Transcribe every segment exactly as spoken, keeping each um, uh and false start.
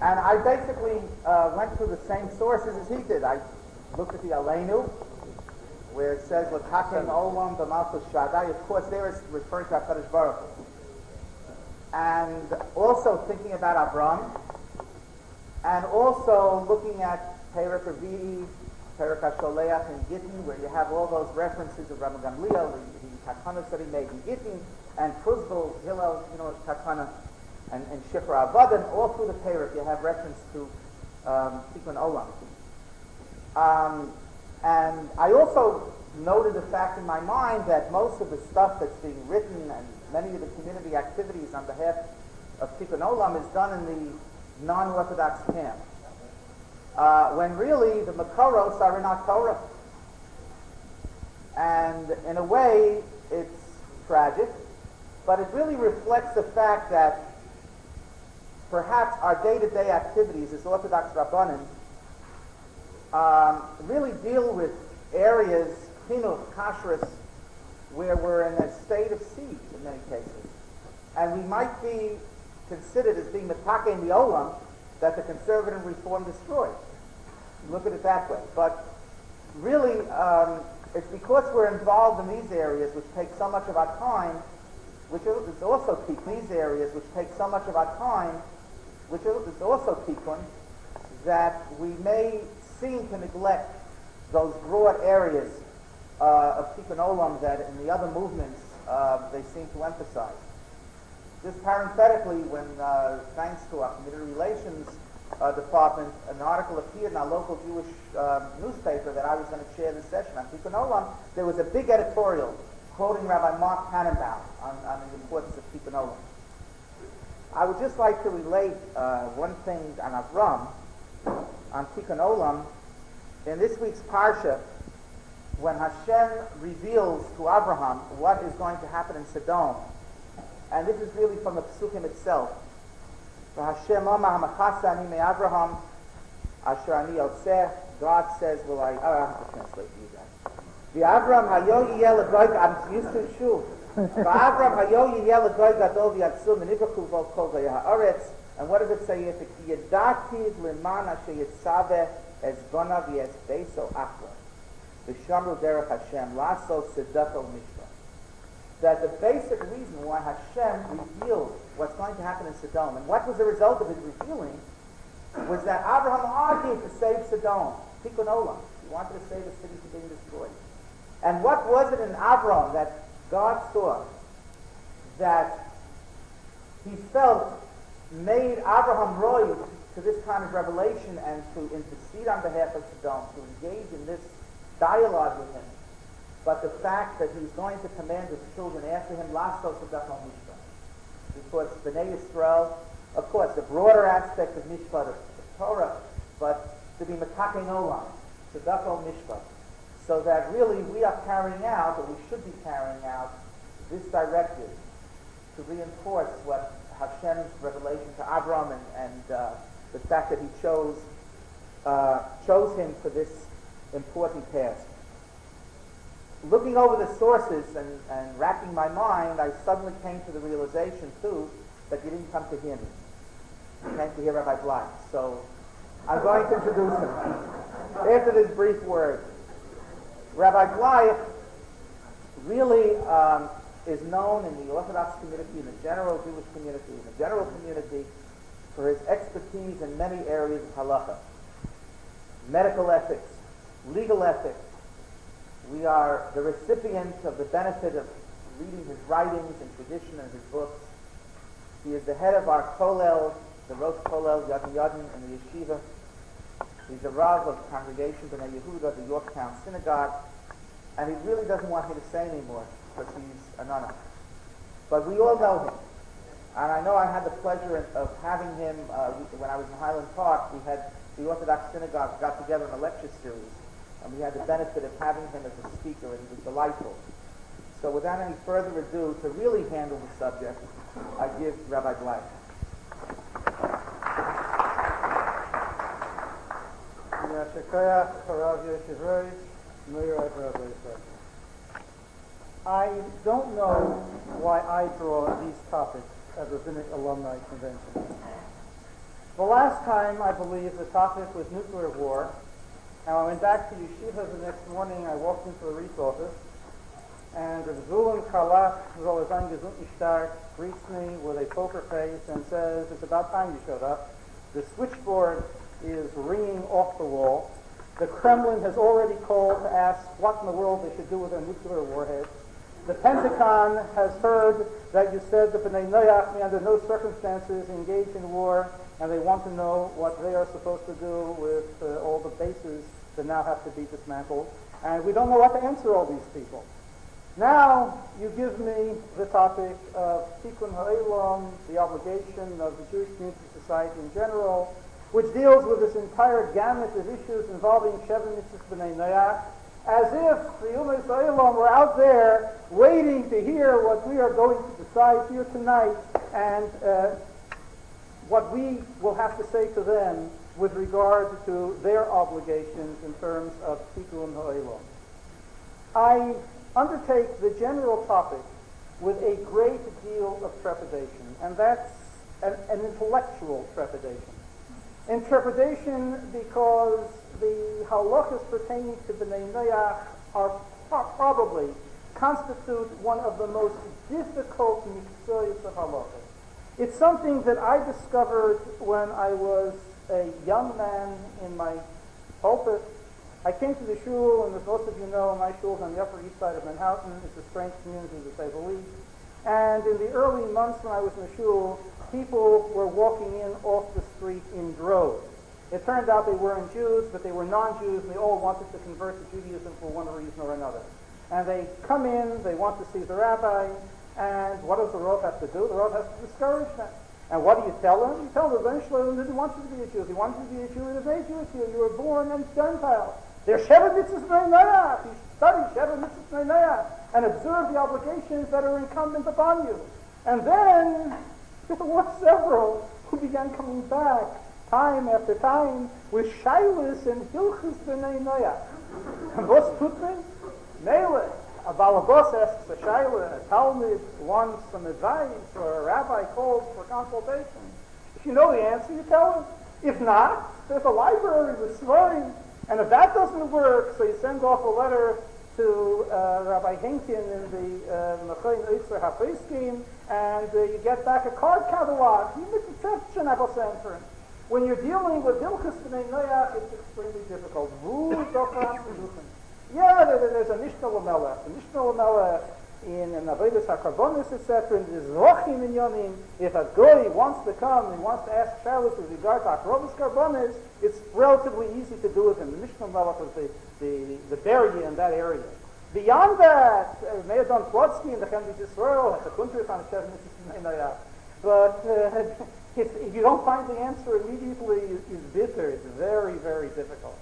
And I basically uh, went through the same sources as he did. I looked at the Aleinu, where it says, L'taken olam b'malchus Shaddai. Of course, there is referring to HaKadosh Baruch Hu. And also thinking about Avram, and also looking at Perek Revi'i, Perek HaSholeach in Gittin, where you have all those references of Rabbi Gamliel, the, the Takanas that he made in Gittin, and Kuzbel, Hillel, you know, Takana, and, and Shifra Avodah, all through the Perek you have reference to um, Tikkun Olam. Um, and I also noted the fact in my mind that most of the stuff that's being written and many of the community activities on behalf of Tikkun Olam is done in the non-Orthodox camp. Uh, when really the Makoros are in our Torah. And in a way, it's tragic, but it really reflects the fact that perhaps our day-to-day activities as Orthodox Rabbanim um, really deal with areas, chinuch, kashrus, where we're in a state of siege in many cases. And we might be considered as being metake in the olam that the conservative reform destroyed. Look at it that way. But really, um, it's because we're involved in these areas which take so much of our time, which is also tikkun, these areas which take so much of our time, which is also tikkun, that we may seem to neglect those broad areas uh, of tikkun olam that in the other movements uh, they seem to emphasize. Just parenthetically, when uh, thanks to our community relations uh, department, an article appeared in our local Jewish uh, newspaper that I was going to chair this session on tikkun olam, there was a big editorial quoting Rabbi Mark Tannenbaum on, on the importance of tikkun olam. I would just like to relate uh, one thing on Avram, on tikkun olam. In this week's parsha, when Hashem reveals to Abraham what is going to happen in Sodom, and this is really from the Pesukim itself. Hashem Omar Hamachasa Ani Me Abraham Asher Ani Yotzeh. God says, "Will I?" Oh, I have to translate for you guys. The Abraham Hayo Yiyel Agoy. I'm used to shuv. The Abraham Hayo Yiyel Agoy Gadol V'Yatzum Nivraku Vol Kol V'Yaharetz. And what does it say? If it Yedati L'man Asher Yitzaveh Es Bona V'Es Beiso Achra V'Shamru Derech Hashem Laso Tzedakah Mishpah. That the basic reason why Hashem revealed what's going to happen in Sodom, and what was the result of his revealing, was that Abraham argued to save Sodom, Tikkun Olam. He wanted to save the city from being destroyed. And what was it in Abraham that God saw that he felt made Abraham roy to this kind of revelation and to intercede on behalf of Sodom, to engage in this dialogue with him? But the fact that he's going to command his children after him, Lasso Tzedakah Mishpah. Because B'nai Yisrael, of course, the broader aspect of Mishpah, of Torah, but to be Metakein Olam, Tzedakah Mishpah. So that really we are carrying out, or we should be carrying out, this directive to reinforce what Hashem's revelation to Avram and, and uh, the fact that he chose, uh, chose him for this important task. Looking over the sources and, and racking my mind, I suddenly came to the realization, too, that you didn't come to hear me. You came to hear Rabbi Bly. So I'm going to introduce him. After this brief word, Rabbi Bly really um, is known in the Orthodox community, in the general Jewish community, in the general community, for his expertise in many areas of halacha, medical ethics, legal ethics. We are the recipients of the benefit of reading his writings and tradition and his books. He is the head of our Kollel, the Rosh Kollel, Yadin Yadin, in the yeshiva. He's the Rav of Congregation B'nai Yehuda, the Yorktown Synagogue, and he really doesn't want me to say anymore because he's a nana. But we all know him. And I know I had the pleasure of having him, uh, when I was in Highland Park, we had the Orthodox Synagogue got together in a lecture series. And we had the benefit of having him as a speaker, and he was delightful. So without any further ado, to really handle the subject, I give Rabbi Black. I don't know why I draw these topics at Rabbinic Alumni Convention. The last time, I believe, the topic was nuclear war. And when I went back to yeshiva the next morning, I walked into the Reese office, and the Zulun Karlach, Zoll sein gesund nicht stark, greets me with a poker face and says, "It's about time you showed up. The switchboard is ringing off the wall. The Kremlin has already called to ask what in the world they should do with their nuclear warheads. The Pentagon has heard that you said the B'nai Noach may under no circumstances engage in war, and they want to know what they are supposed to do with uh, all the bases that now have to be dismantled. And we don't know what to answer all these people. Now you give me the topic of Tikkun Ha'olam, the obligation of the Jewish community society in general, which deals with this entire gamut of issues involving Sheva Mitzvahs B'nai Noach, as if the Ummah Ha'olam were out there waiting to hear what we are going to decide here tonight, and uh, what we will have to say to them with regard to their obligations in terms of Tikkun Ha'olam. I undertake the general topic with a great deal of trepidation, and that's an, an intellectual trepidation. In trepidation because the halachas pertaining to B'nai Noach are pro- probably constitute one of the most difficult mitzvahs of halachas. It's something that I discovered when I was a young man in my pulpit. I came to the shul, and as most of you know, my shul is on the Upper East Side of Manhattan. It's a strange community, to say the least. And in the early months when I was in the shul, people were walking in off the street in droves. It turned out they weren't Jews, but they were non-Jews, and they all wanted to convert to Judaism for one reason or another. And they come in, they want to see the rabbi, and what does the Rav have to do? The Rav has to discourage them. And what do you tell them? You tell them, Ben Shlomo didn't want you to be a Jew. He wanted you to be a Jew. He was made Jewish you. You were born and Gentile. They're Sheva Mitzvahs B'nai Noach. You study Sheva Mitzvahs B'nai Noach and observe the obligations that are incumbent upon you. And then there were several who began coming back time after time with Shailus and Hilchus B'nai Noach. And what's tut me? Mele. A balabos asks a Shaila, a Talmud wants some advice, or a rabbi calls for consultation. If you know the answer, you tell him. If not, there's a library with Svarim. And if that doesn't work, so you send off a letter to uh, Rabbi Henkin in the Mechayin Eitzer HaPeskim, and uh, you get back a card catalog. You make the question about answering. When you're dealing with Hilchus B'nai Noach, it's extremely difficult. Yeah, there, there's a Mishnah Lamelech. The Mishnah Lamelech in an Avodas HaKarbonis, et cetera, in the Zrochim in Yonim, if a goy wants to come and wants to ask Shalos with regard to Akrovis Karbonis, it's relatively easy to do with him. The Mishnah Lamelech is the, the, the barrier in that area. Beyond that, Meir Don Plotsky in the Chemdik Yisrael has a country on Shev Mitzvahs B'nai Noach. But uh, if, if you don't find the answer immediately, it's bitter. It's very, very difficult.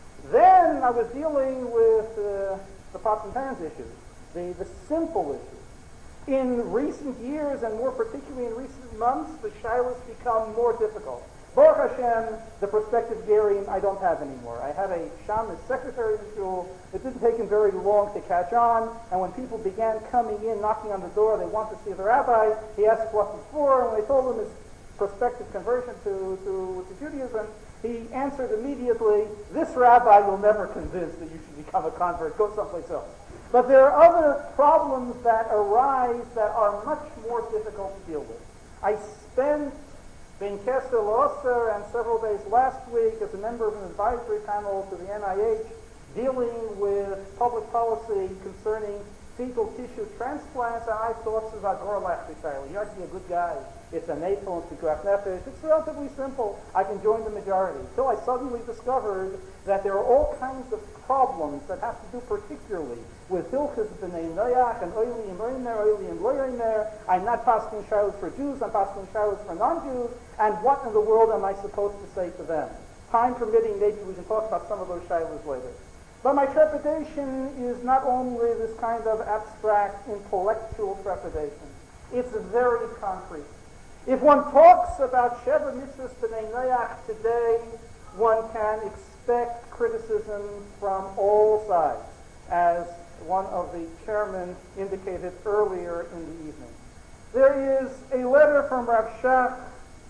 Then I was dealing with uh, the pots and pans issues, the, the simple issues. In recent years, and more particularly in recent months, the shilas become more difficult. Baruch Hashem, the prospective Gerim, I don't have anymore. I had a shaman secretary in the shul. It didn't take him very long to catch on, and when people began coming in, knocking on the door, they want to see the rabbi, he asked what before, and when they told him his prospective conversion to, to, to Judaism, he answered immediately, this rabbi will never convince that you should become a convert, go someplace else. But there are other problems that arise that are much more difficult to deal with. I spent Ben Kessel Osser and several days last week as a member of an advisory panel to the N I H dealing with public policy concerning fetal tissue transplants, and I thought this is a Gorlach B'Shayla. You're actually a good guy. It's a Nepal, it's a Graf Nefesh. It's relatively simple. I can join the majority. Until I suddenly discovered that there are all kinds of problems that have to do particularly with Hilchus B'nai Noach and Oili and Oimer, Oili and Lo Yomer. I'm not passing shilas for Jews, I'm passing shilas for non-Jews, and what in the world am I supposed to say to them? Time permitting, maybe we can talk about some of those shilas later. But my trepidation is not only this kind of abstract intellectual trepidation. It's very concrete. If one talks about Sheva Mitzvahs B'nai Noach today, one can expect criticism from all sides, as one of the chairmen indicated earlier in the evening. There is a letter from Rav Shach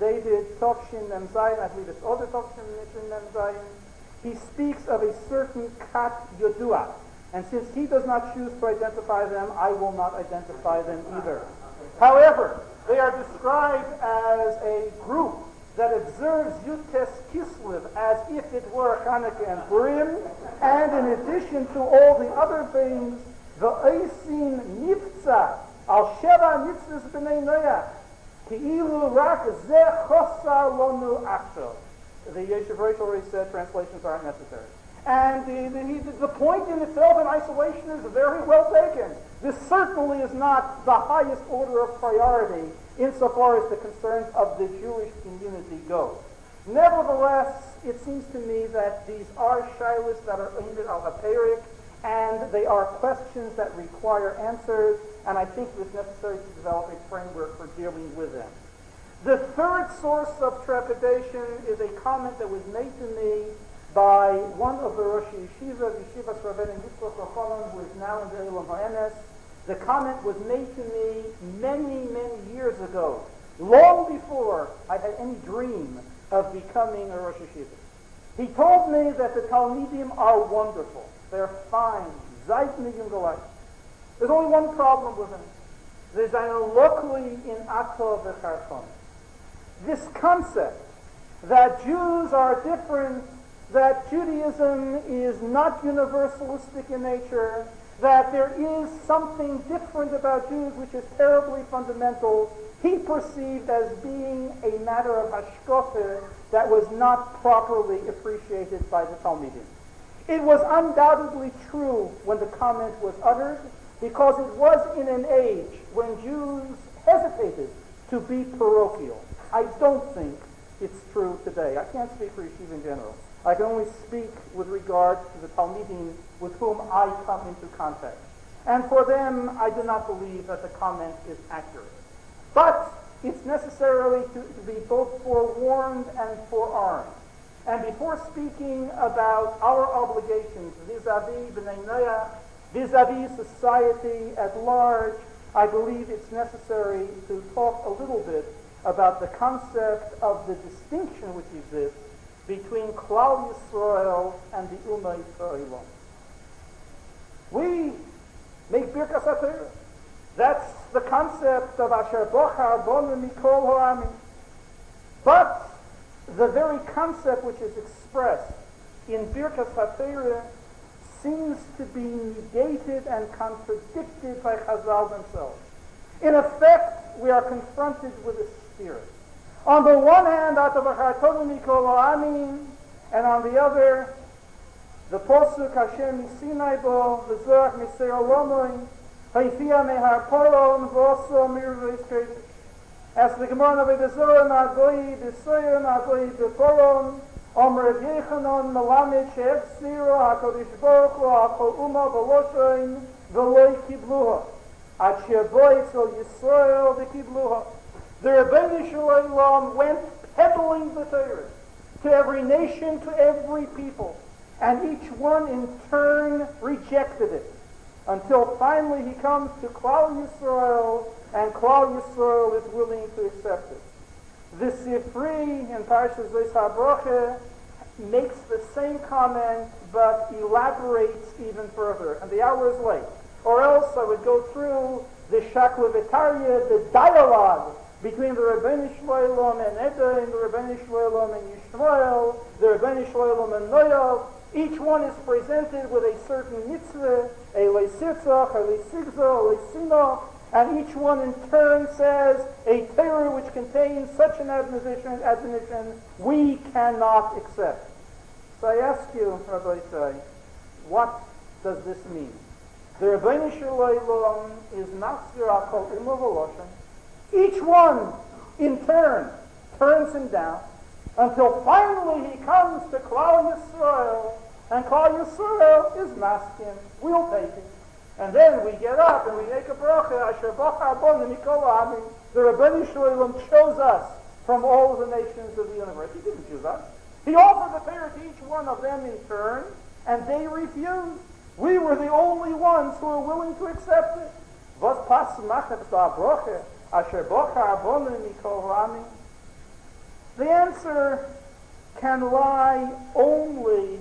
David Tovshin Mem Zayin, I believe it's other Tovshin Mem Zayin, he speaks of a certain Kat Yodua. And since he does not choose to identify them, I will not identify them either. However, they are described as a group that observes Yutes Kislev as if it were Hanukkah and Purim, and in addition to all the other things, the Eisin Nifza, Al Sheva Nitzvahs B'nei Noach, Ki'ilu Rak Zeh Chosar Lonu Achshav. The Yeshiv Rosh already said translations aren't necessary. And the, the, the point in itself in isolation is very well taken. This certainly is not the highest order of priority insofar as the concerns of the Jewish community go. Nevertheless, it seems to me that these are shilas that are aimed at al-haperik, and they are questions that require answers, and I think it is necessary to develop a framework for dealing with them. The third source of trepidation is a comment that was made to me by one of the Rosh Yeshiva, Yeshivas Rabbeinu Yitzchak Rochanan, who is now in the Elam HaEmes. The comment was made to me many, many years ago, long before I had any dream of becoming a Rosh Yeshiva. He told me that the Talmidim are wonderful. They're fine. Zayt nigim galay. There's only one problem with them. There's an locally in Atov v'charchon. This concept that Jews are different, that Judaism is not universalistic in nature, that there is something different about Jews which is terribly fundamental, he perceived as being a matter of hashkafa that was not properly appreciated by the Talmidim. It was undoubtedly true when the comment was uttered, because it was in an age when Jews hesitated to be parochial. I don't think it's true today. I can't speak for Yeshiva in general. I can only speak with regard to the Talmidim with whom I come into contact. And for them, I do not believe that the comment is accurate. But it's necessary to, to be both forewarned and forearmed. And before speaking about our obligations vis-a-vis B'nai Noach, vis-a-vis society at large, I believe it's necessary to talk a little bit about the concept of the distinction which exists between Klal Yisrael and the Ummah Yisrael. We make Birkas HaTorah. That's the concept of Asher Bocha Bonu Mikol Ha'amim. But the very concept which is expressed in Birkas HaTorah seems to be negated and contradicted by Chazal themselves. In effect, we are confronted with a spirit. On the one hand, Atavachartonu Mikol Ha'amim, and on the other, the Posuk Hashem Misinai Bo, the Zohar Miseir Lomoin, Haifia Mehar Poron, Voso Mirveis Kodesh. As the Gemara of the Zohar Nagoi, the Soyer Nagoi, the Poron, Omer Yechanon, Melamed Shev Siro, HaKadosh Baruch Hu, HaKol Uma, Veloshoin, Veloi Kibluha. At Sheboy Tzol Yisrael, the Kibluha. The Rebbeinu Shalom went peddling the Torah to every nation, to every people, and each one in turn rejected it, until finally he comes to Klal Yisrael, and Klal Yisrael is willing to accept it. The Sifri in Parshas Beis HaBrocha makes the same comment, but elaborates even further, and the hour is late. Or else I would go through the Shaklavitaria, the dialogue between the Rebbeinu Shalom and Eda, and the Rebbeinu Shalom and Yishmael, the Rebbeinu Shalom and Noyav. Each one is presented with a certain mitzvah, a leisitzach, a leisigza, a leisinoch, and each one in turn says a Torah which contains such an admonition, admonition we cannot accept. So I ask you, Rabbi Shai, what does this mean? The Rebbeinu Shalom is Nasir Akol Ummah V'Loshen. Each one, in turn, turns him down until finally he comes to Klal Yisrael, and Klal Yisrael is masking. We'll take it. And then we get up and we make a bracha, Asher Bacha Bonu Mikol Ha'amim. The Rebbeinu Shalom chose us from all of the nations of the universe. He didn't choose us. He offered the Torah to each one of them in turn, and they refused. We were the only ones who were willing to accept it. Was pas machet sa bracha, Asher Bacha Bonu Mikol Ha'amim. The answer can lie only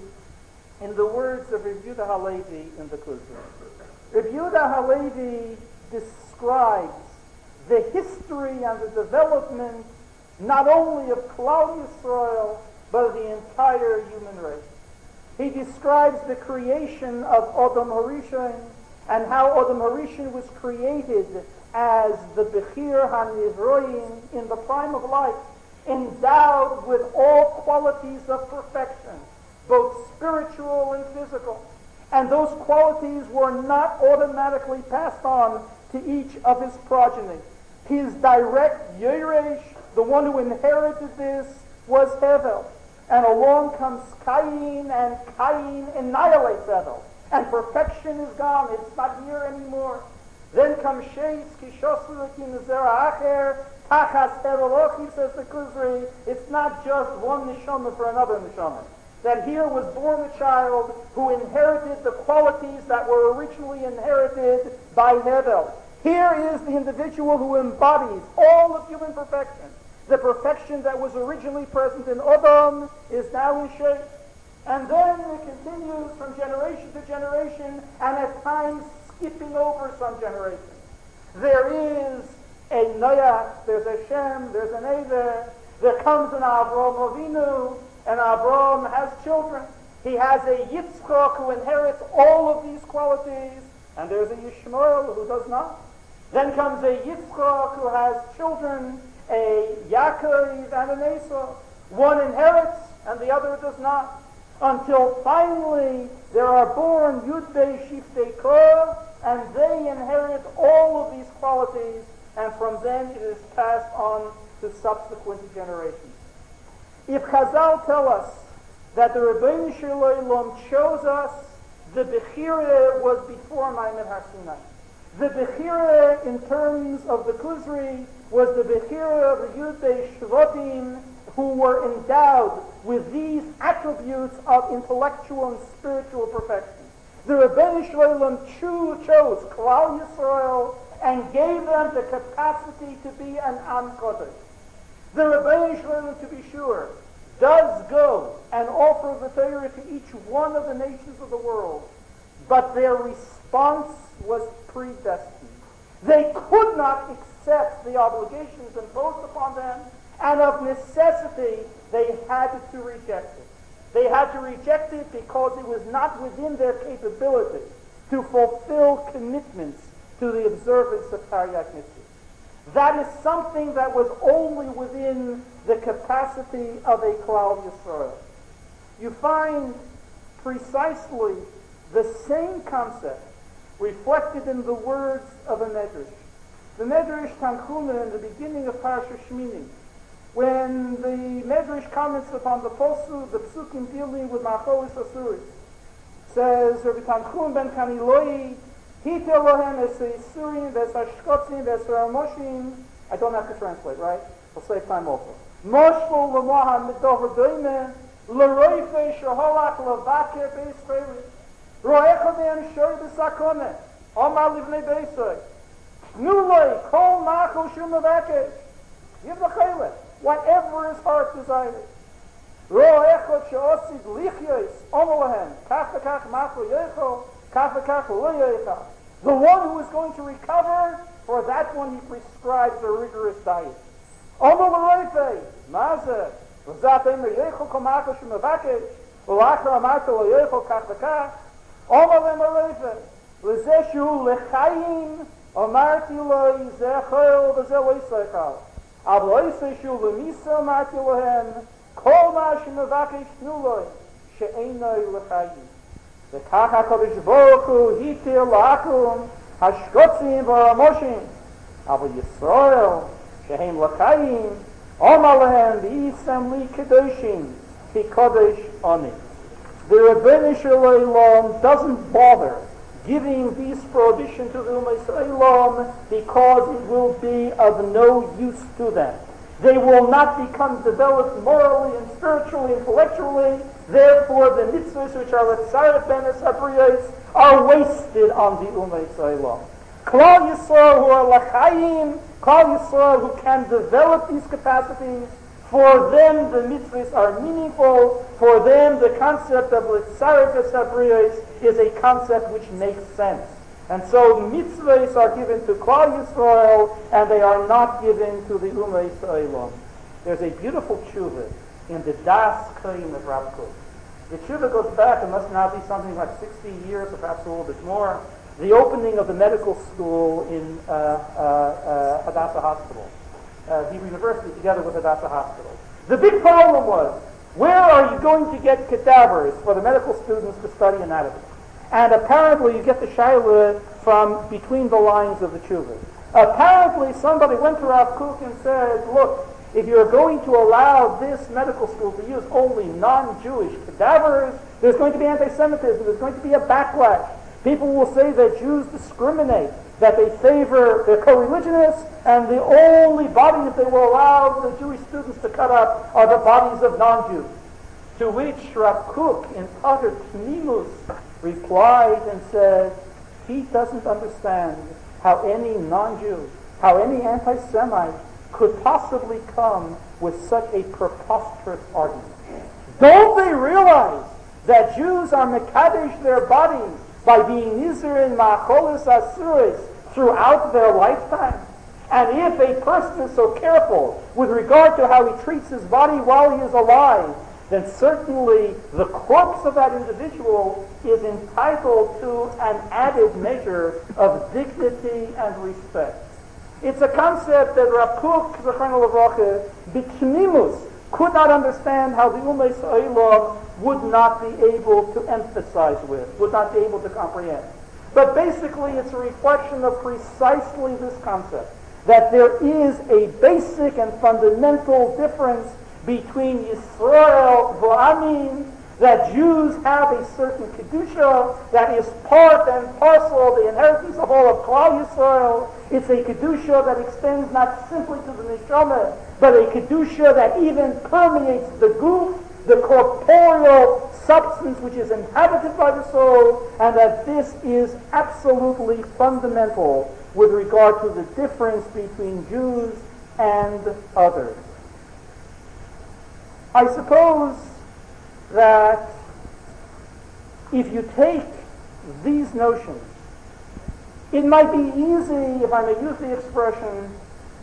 in the words of Rabbi Yehuda Halevi in the Kuzma. Rabbi Yehuda Halevi describes the history and the development not only of Klal Yisrael, but of the entire human race. He describes the creation of Adam Harishon and how Adam Harishon was created as the Bechir HaNivroim in the prime of life, endowed with all qualities of perfection, both spiritual and physical. And those qualities were not automatically passed on to each of his progeny. His direct Yeresh, the one who inherited this, was Hevel. And along comes Cain, and Cain annihilates Hevel. And perfection is gone. It's not here anymore. Then comes Sheitz, Kishosurikin, Zera Acher, Tachas Hevelochi, says the Kuzri. It's not just one neshama for another neshama. That here was born a child who inherited the qualities that were originally inherited by Hevel. Here is the individual who embodies all of human perfection. The perfection that was originally present in Adam is now in Sheitz. And then it continues from generation to generation, and at times skipping over some generations. There is a Noach, there's a Shem, there's an Ever, there comes an Avraham Avinu, and Avraham has children. He has a Yitzchak who inherits all of these qualities, and there's a Yishmael who does not. Then comes a Yitzchak who has children, a Yaakov and an Esau. One inherits, and the other does not. Until finally there are born Yudbei Shiftei Korah, and they inherit all of these qualities, and from then it is passed on to subsequent generations. If Chazal tell us that the Rebbeinu Shel Olam chose us, the Bechira was before Ma'amad Har Sinai. The Bechira, in terms of the Kuzri, was the Bechira of the Yudbei Shvatim, who were endowed with these attributes of intellectual and spiritual perfection. The Rebbeinu Shel Olam chose Klal Yisrael and gave them the capacity to be an Am Kodesh. The Rebbeinu Shel Olam, to be sure, does go and offer the Torah to each one of the nations of the world, but their response was predestined. They could not accept the obligations imposed upon them, and of necessity, they had to reject it. They had to reject it because it was not within their capability to fulfill commitments to the observance of Taryag Mitzvah. That is something that was only within the capacity of a Klal Yisrael. You find precisely the same concept reflected in the words of a Medrash. The Medrash Tanchuma in the beginning of Parashat Shmini, when the Medrash comments upon the Posuk, the Psukim dealing with Macholis Asuris, says, Rabbi Tanchum ben Kaniloi, Hite lohem es Yisurim, ves Ashkotzim, ves Ramoshim. I don't have to translate, right? I'll save time also. Moshlo l'moha midover doime, l'roife sheholach l'vaker beis feiris, roecha be'em shori b'sakone, omar livnei beisoy, nuloi kol macho shum l'vaker, give the chaylet, whatever his heart desires. Roecha she'osid lichyos, omolahem, kach v'kach macho yecho, kach v'kach lo yecha. The one who is going to recover, for that one he prescribes a rigorous diet. Omol l'roife, mazeh, v'zat emer yecho kol macho shum l'vaker, v'lachar amarto lo yecho kach v'kach, omol emer roife, l'zeshu l'chayim, amarti lo yizechel v'zeh lo yisechel. אבל איסשו למיסה אמרתי להם, כל מה שמבקש תנו לו, שאינו לחיים. וכך הקדוש ברוך הוא התיר לעקום השקוצים והרמושים, אבל ישראל, שהם לחיים, אומר להם, ויישם לי קדושים, כי קדוש אני. The Rebbeinu Shel Olam doesn't bother giving these prohibitions to the Ummah Yisrael because it will be of no use to them. They will not become developed morally and spiritually, intellectually. Therefore, the mitzvahs which are Ritzaret Benes Habriyos are wasted on the Ummah Yisrael. Klal Yisrael who are Lachayim, Klal Yisrael who can develop these capacities, For them, the mitzvahs are meaningful. For them, the concept of Litzarekas Habriyos is a concept which makes sense. And so mitzvahs are given to Klal Yisrael, and they are not given to the Ummah Yisraelim. There's a beautiful tshuva in the Das Kaim of Rav Kook. The tshuva goes back, it must now be something like sixty years, or perhaps a little bit more, the opening of the medical school in uh, uh, uh, Hadassah Hospital. Uh, Hebrew University together with Hadassah Hospital. The big problem was, where are you going to get cadavers for the medical students to study anatomy? And apparently you get the shayla from between the lines of the tshuva. Apparently somebody went to Rav Kook and said, look, if you're going to allow this medical school to use only non-Jewish cadavers, there's going to be anti-Semitism, there's going to be a backlash. People will say that Jews discriminate, that they favor their co-religionists, and the only bodies they will allow the Jewish students to cut up are the bodies of non-Jews. To which Rav Kook, in utter tmimus, replied and said, he doesn't understand how any non-Jew, how any anti-Semite could possibly come with such a preposterous argument. Don't they realize that Jews are mekadesh their bodies by being nizer in ma'acholis asuris throughout their lifetime? And if a person is so careful with regard to how he treats his body while he is alive, then certainly the corpse of that individual is entitled to an added measure of dignity and respect. It's a concept that Rav Kook, Zechron Levracha, b'tmimus, could not understand how the Ummah Yisraelim would not be able to emphasize with, would not be able to comprehend. But basically it's a reflection of precisely this concept, that there is a basic and fundamental difference between Yisrael v'Amin, that Jews have a certain Kedusha that is part and parcel of the inheritance of all of Klal Yisrael. It's a Kedusha that extends not simply to the Neshama, but a Kedusha that even permeates the goof, the corporeal substance which is inhabited by the soul, and that this is absolutely fundamental with regard to the difference between Jews and others. I suppose that if you take these notions, it might be easy, if I may use the expression,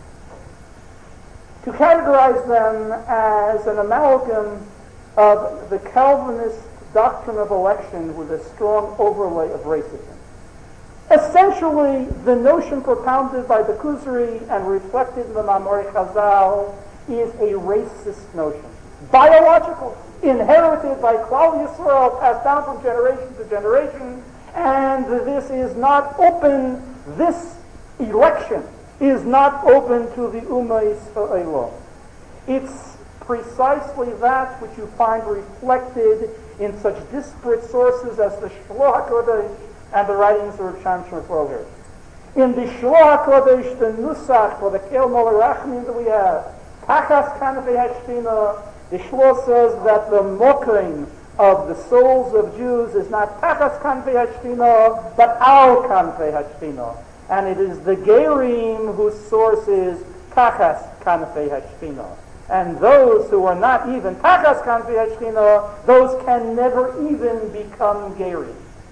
to categorize them as an amalgam of the Calvinist doctrine of election with a strong overlay of racism. Essentially, the notion propounded by the Kuzari and reflected in the Mamorei Chazal is a racist notion. Biological, inherited by Klal Yisrael, passed down from generation to generation, and this is not open, this election is not open to the Ummah Yisraelim. It's precisely that which you find reflected in such disparate sources as the Shloah HaKodesh and the writings of Rav Chaim Shmulevich. In the Shloah HaKodesh, the Nusach, or the Kel Molarachmin that we have, Tachas Kanvei Hashpina, the Shloah says that the mokim of the souls of Jews is not Tachas Kanvei Hashpina, but Al Kanvei Hashpina. And it is the Gerim whose source is Tachas Kanvei Hashpina. And those who are not even Tachas Kanvei Hashpina, those can never even become Gerim.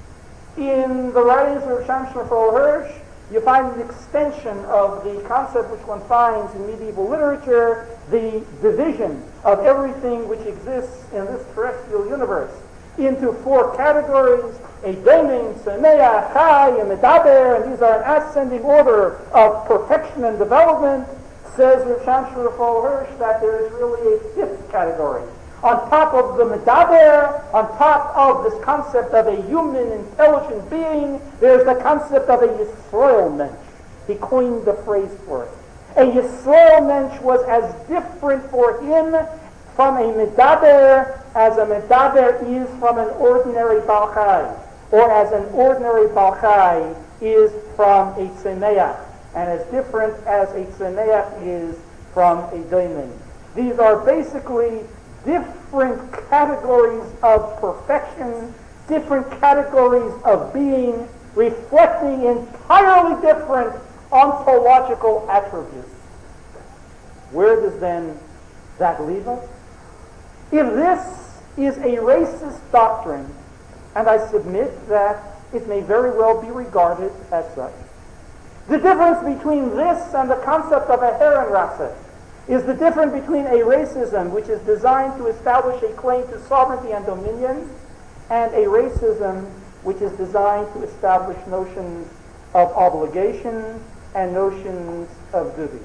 In the writings of Rav Chaim Shmulevich Hirsch, you find an extension of the concept which one finds in medieval literature, the division of everything which exists in this terrestrial universe into four categories, a Daimim, Semeach, Chai, and Medaber, and these are an ascending order of perfection and development. Says Rav Chaim Shmulevich Hirsch that there is really a fifth category. On top of the Medaber, on top of this concept of a human, intelligent being, there's the concept of a Yisrael Mensch. He coined the phrase for it. A Yisrael Mensch was as different for him from a Medaber as a Medaber is from an ordinary Baal Chai, or as an ordinary Baal Chai is from a Tzemeach, and as different as a Tzemeach is from a Daimim. These are basically different categories of perfection, different categories of being, reflecting entirely different ontological attributes. Where does then that leave us? If this is a racist doctrine, and I submit that it may very well be regarded as such, the difference between this and the concept of a Herrenrasse is the difference between a racism which is designed to establish a claim to sovereignty and dominion and a racism which is designed to establish notions of obligation and notions of duty.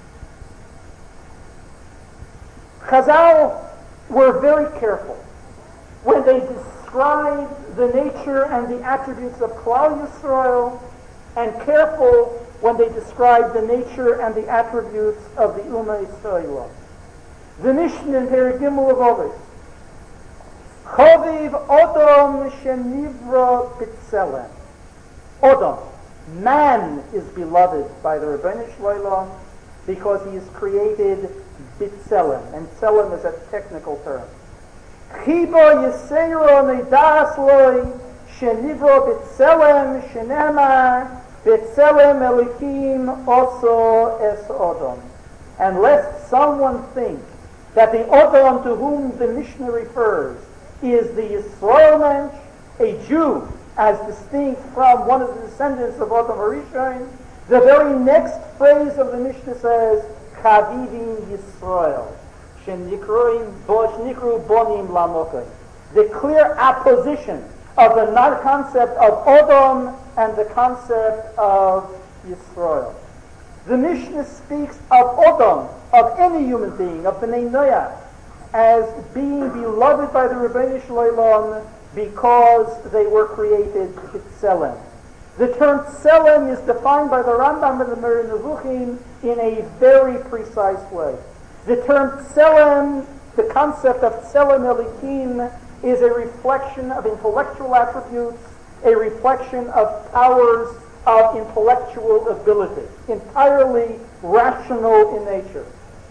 Chazal were very careful when they described the nature and the attributes of Klal Yisrael, and careful when they described the nature and the attributes of the Ummah Yisrael. The Mishnah in Perek Gimel of Avos, Choviv Odom Shenivra B'Tselem. Odom, man is beloved by the Rebbeinu Shlomo because he is created B'Tselem, and Tselem is a technical term. Chibo Yisero Neidas Loi Shenivra B'Tselem Shenemar B'Tselem Elikim Oso Es Odom. And lest someone think that the Odom to whom the Mishnah refers is the Yisrael mensch, a Jew, as distinct from one of the descendants of Odom Harishon, the very next phrase of the Mishnah says, Chavivim Yisrael, Shenikru Bonim Lamokai. The clear opposition of the not concept of Odom and the concept of Yisrael. The Mishnah speaks of Odom, of any human being, of Bnei Noach, as being beloved by the Rebbeinu Shlomo because they were created B'Tselem. The term Tselem is defined by the Rambam and the Moreh Nevuchim in a very precise way. The term Tselem, the concept of Tselem Elikim, is a reflection of intellectual attributes, a reflection of powers of intellectual ability, entirely rational in nature.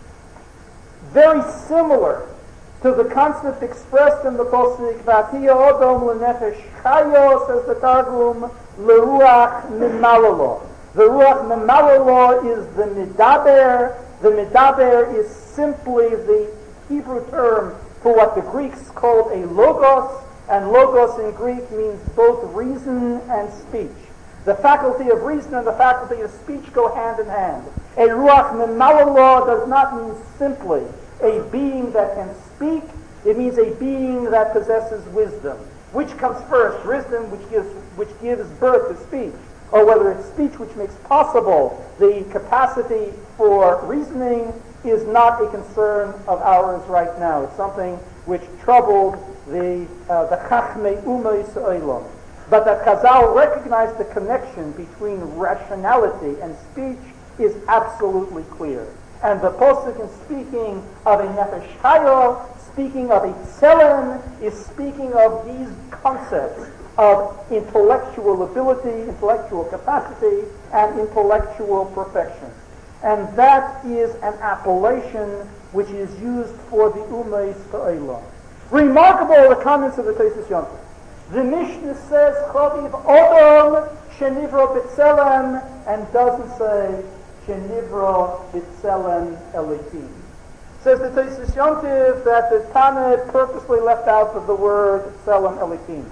Very similar to the concept expressed in the Pasuk, V'atiya Odom L'nefesh Chayo, says the Targum, L'ruach Mimalolo. The Ruach Mimalolo is the Midaber. The Midaber is simply the Hebrew term for what the Greeks called a logos, and logos in Greek means both reason and speech. The faculty of reason and the faculty of speech go hand in hand. A Ruach Mimalolo does not mean simply a being that can speak. It means a being that possesses wisdom. Which comes first? Wisdom, which gives which gives birth to speech, or whether it's speech which makes possible the capacity for reasoning, is not a concern of ours right now. It's something which troubled the uh, the Chachmei Ummah Yisrael. But that Chazal recognized the connection between rationality and speech is absolutely clear. And the Pasuk, in speaking of a Nefesh Chayo, speaking of a Tselem, is speaking of these concepts of intellectual ability, intellectual capacity, and intellectual perfection. And that is an appellation which is used for the Ummah Yisrael. Remarkable are the comments of the Tosfos Yontif. The Mishnah says, Choviv Odom Shenivro B'Tselem, and doesn't say Shenivro B'Tselem Elikim. Says the Tosfos Yontif that the Tana purposely left out of the word Tselem Elikim.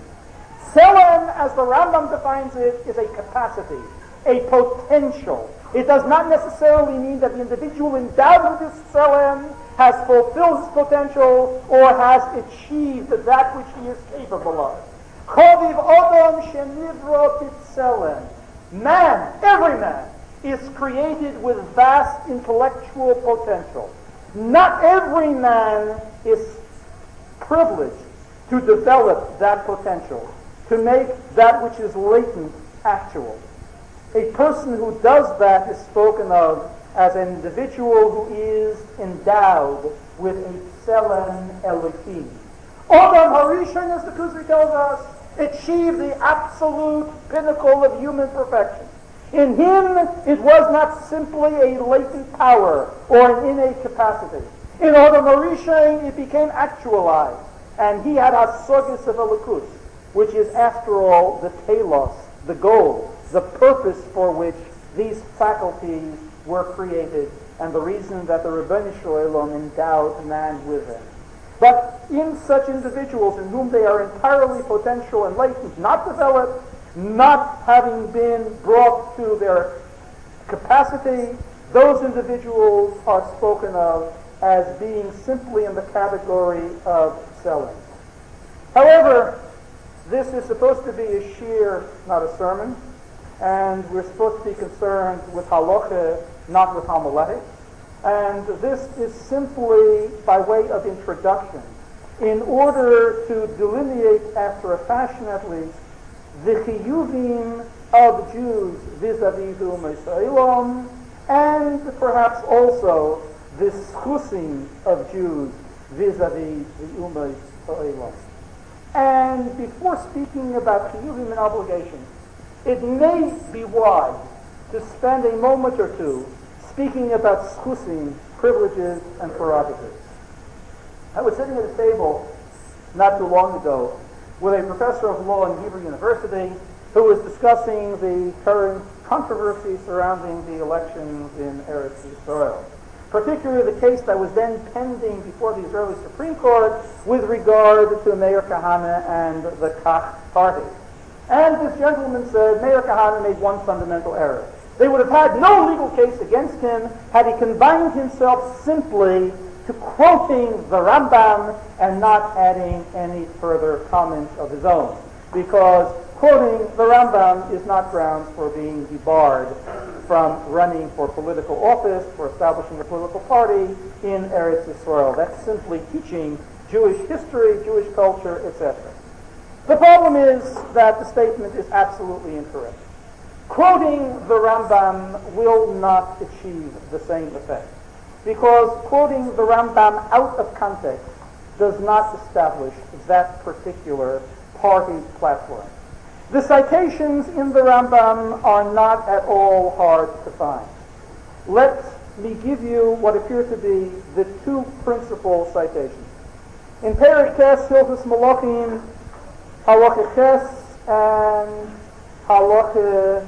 Tselem, as the Rambam defines it, is a capacity, a potential. It does not necessarily mean that the individual endowed with this Tselem has fulfilled his potential or has achieved that which he is capable of. Choviv Odom Shenivro B'Tselem. Man, every man, is created with vast intellectual potential. Not every man is privileged to develop that potential, to make that which is latent actual. A person who does that is spoken of as an individual who is endowed with a Tselem Elikim. Odom Harishon, as the Kuzri tells us, achieved the absolute pinnacle of human perfection. In him, it was not simply a latent power or an innate capacity. In Odom Harishon, it became actualized, and he had Hasogis of Elikus, which is, after all, the telos, the goal, the purpose for which these faculties were created and the reason that the Rebbeinu Shalom endowed man with them. But in such individuals in whom they are entirely potential and latent, not developed, not having been brought to their capacity, those individuals are spoken of as being simply in the category of selling. However, this is supposed to be a shir, not a sermon, and we're supposed to be concerned with halacha, not with homiletic. And this is simply by way of introduction, in order to delineate, after a fashion at least, the chiyuvim of Jews vis-a-vis Ummah Yisraelim, and perhaps also the schusim of Jews vis-a-vis the Ummah Yisraelim. And before speaking about chiyuvim and obligations, it may be wise to spend a moment or two speaking about schusim, privileges, and prerogatives. I was sitting at a table not too long ago with a professor of law in Hebrew University who was discussing the current controversy surrounding the elections in Eretz Yisrael, particularly the case that was then pending before the Israeli Supreme Court with regard to Meir Kahane and the Kach party. And this gentleman said Meir Kahane made one fundamental error. They would have had no legal case against him had he confined himself simply to quoting the Rambam and not adding any further comments of his own, because quoting the Rambam is not grounds for being debarred from running for political office, for establishing a political party in Eretz Yisrael. That's simply teaching Jewish history, Jewish culture, et cetera. The problem is that the statement is absolutely incorrect. Quoting the Rambam will not achieve the same effect, because quoting the Rambam out of context does not establish that particular party platform. The citations in the Rambam are not at all hard to find. Let me give you what appear to be the two principal citations. In Perek Tes, Hilchos Malachim, Halacha Ches and Halacha,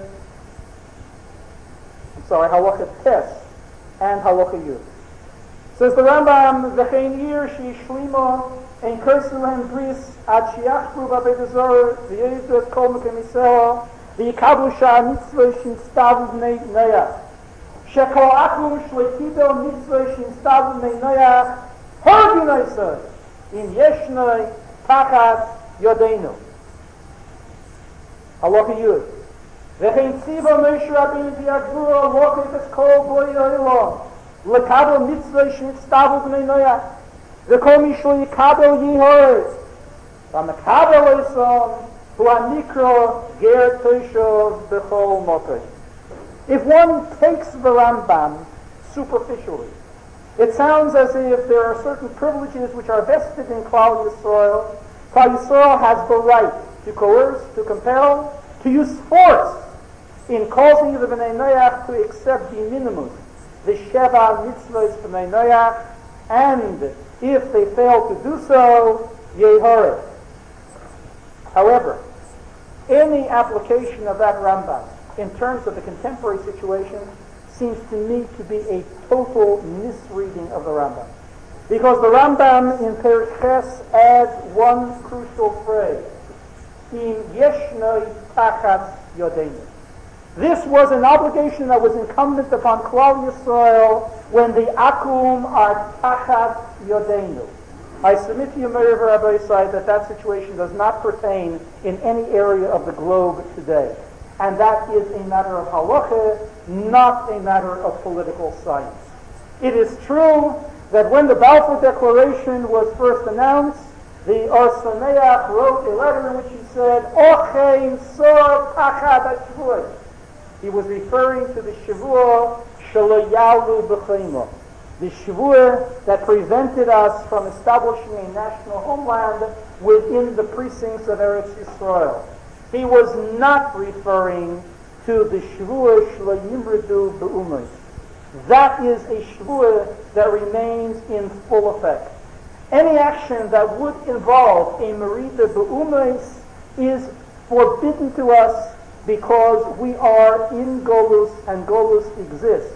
I'm sorry, Halacha Tes and Halacha Yud. Says the Rambam, V'chein yir she'ishlima ein kersulen bris ad shiachru v'abedazor v'yedu es kol mekem Yisrael v'yikablu shah mitzvah shinstavu b'nei noyach shekol achum shleitibel mitzvah shinstavu b'nei noyach hargi noisai in yeshnoi tachas yodeinu. Halacha Yud. V'chein tziva Moshe Rabbeinu v'yagvura lokef es kol boi oilom lekabel mitzvah shinstavu b'nei noyach v'kol mishlo yikabel yihorez v'mekabel oisom hu anikro ger toshov b'chol mokai. If one takes the Rambam superficially, it sounds as if there are certain privileges which are vested in Klal Yisrael. Klal Yisrael has the right to coerce, to compel, to use force in causing the B'nai Noach to accept the minimum, the Sheva Mitzvahs B'nai Noach, and if they fail to do so, Yehored. However, any application of that Rambam in terms of the contemporary situation seems to me to be a total misreading of the Rambam. Because the Rambam in Perek Ches adds one crucial phrase, in yeshnoi tachas yodeinu. This was an obligation that was incumbent upon Klal Yisrael when the akum are tachas yodeinu. I submit to you, Meir Rabbi Isai, that that situation does not pertain in any area of the globe today. And that is a matter of halacha, not a matter of political science. It is true that when the Balfour Declaration was first announced, the Or Sameach wrote a letter in which he said, Ochein sor tachad hashvuah. He was referring to the Shavua shelo yalu b'chaymo, the Shavua that prevented us from establishing a national homeland within the precincts of Eretz Yisrael. He was not referring to the Shavua shelo yimredu b'umos. That is a Shavua that remains in full effect. Any action that would involve a merida b'umos is forbidden to us because we are in Golus and Golus exists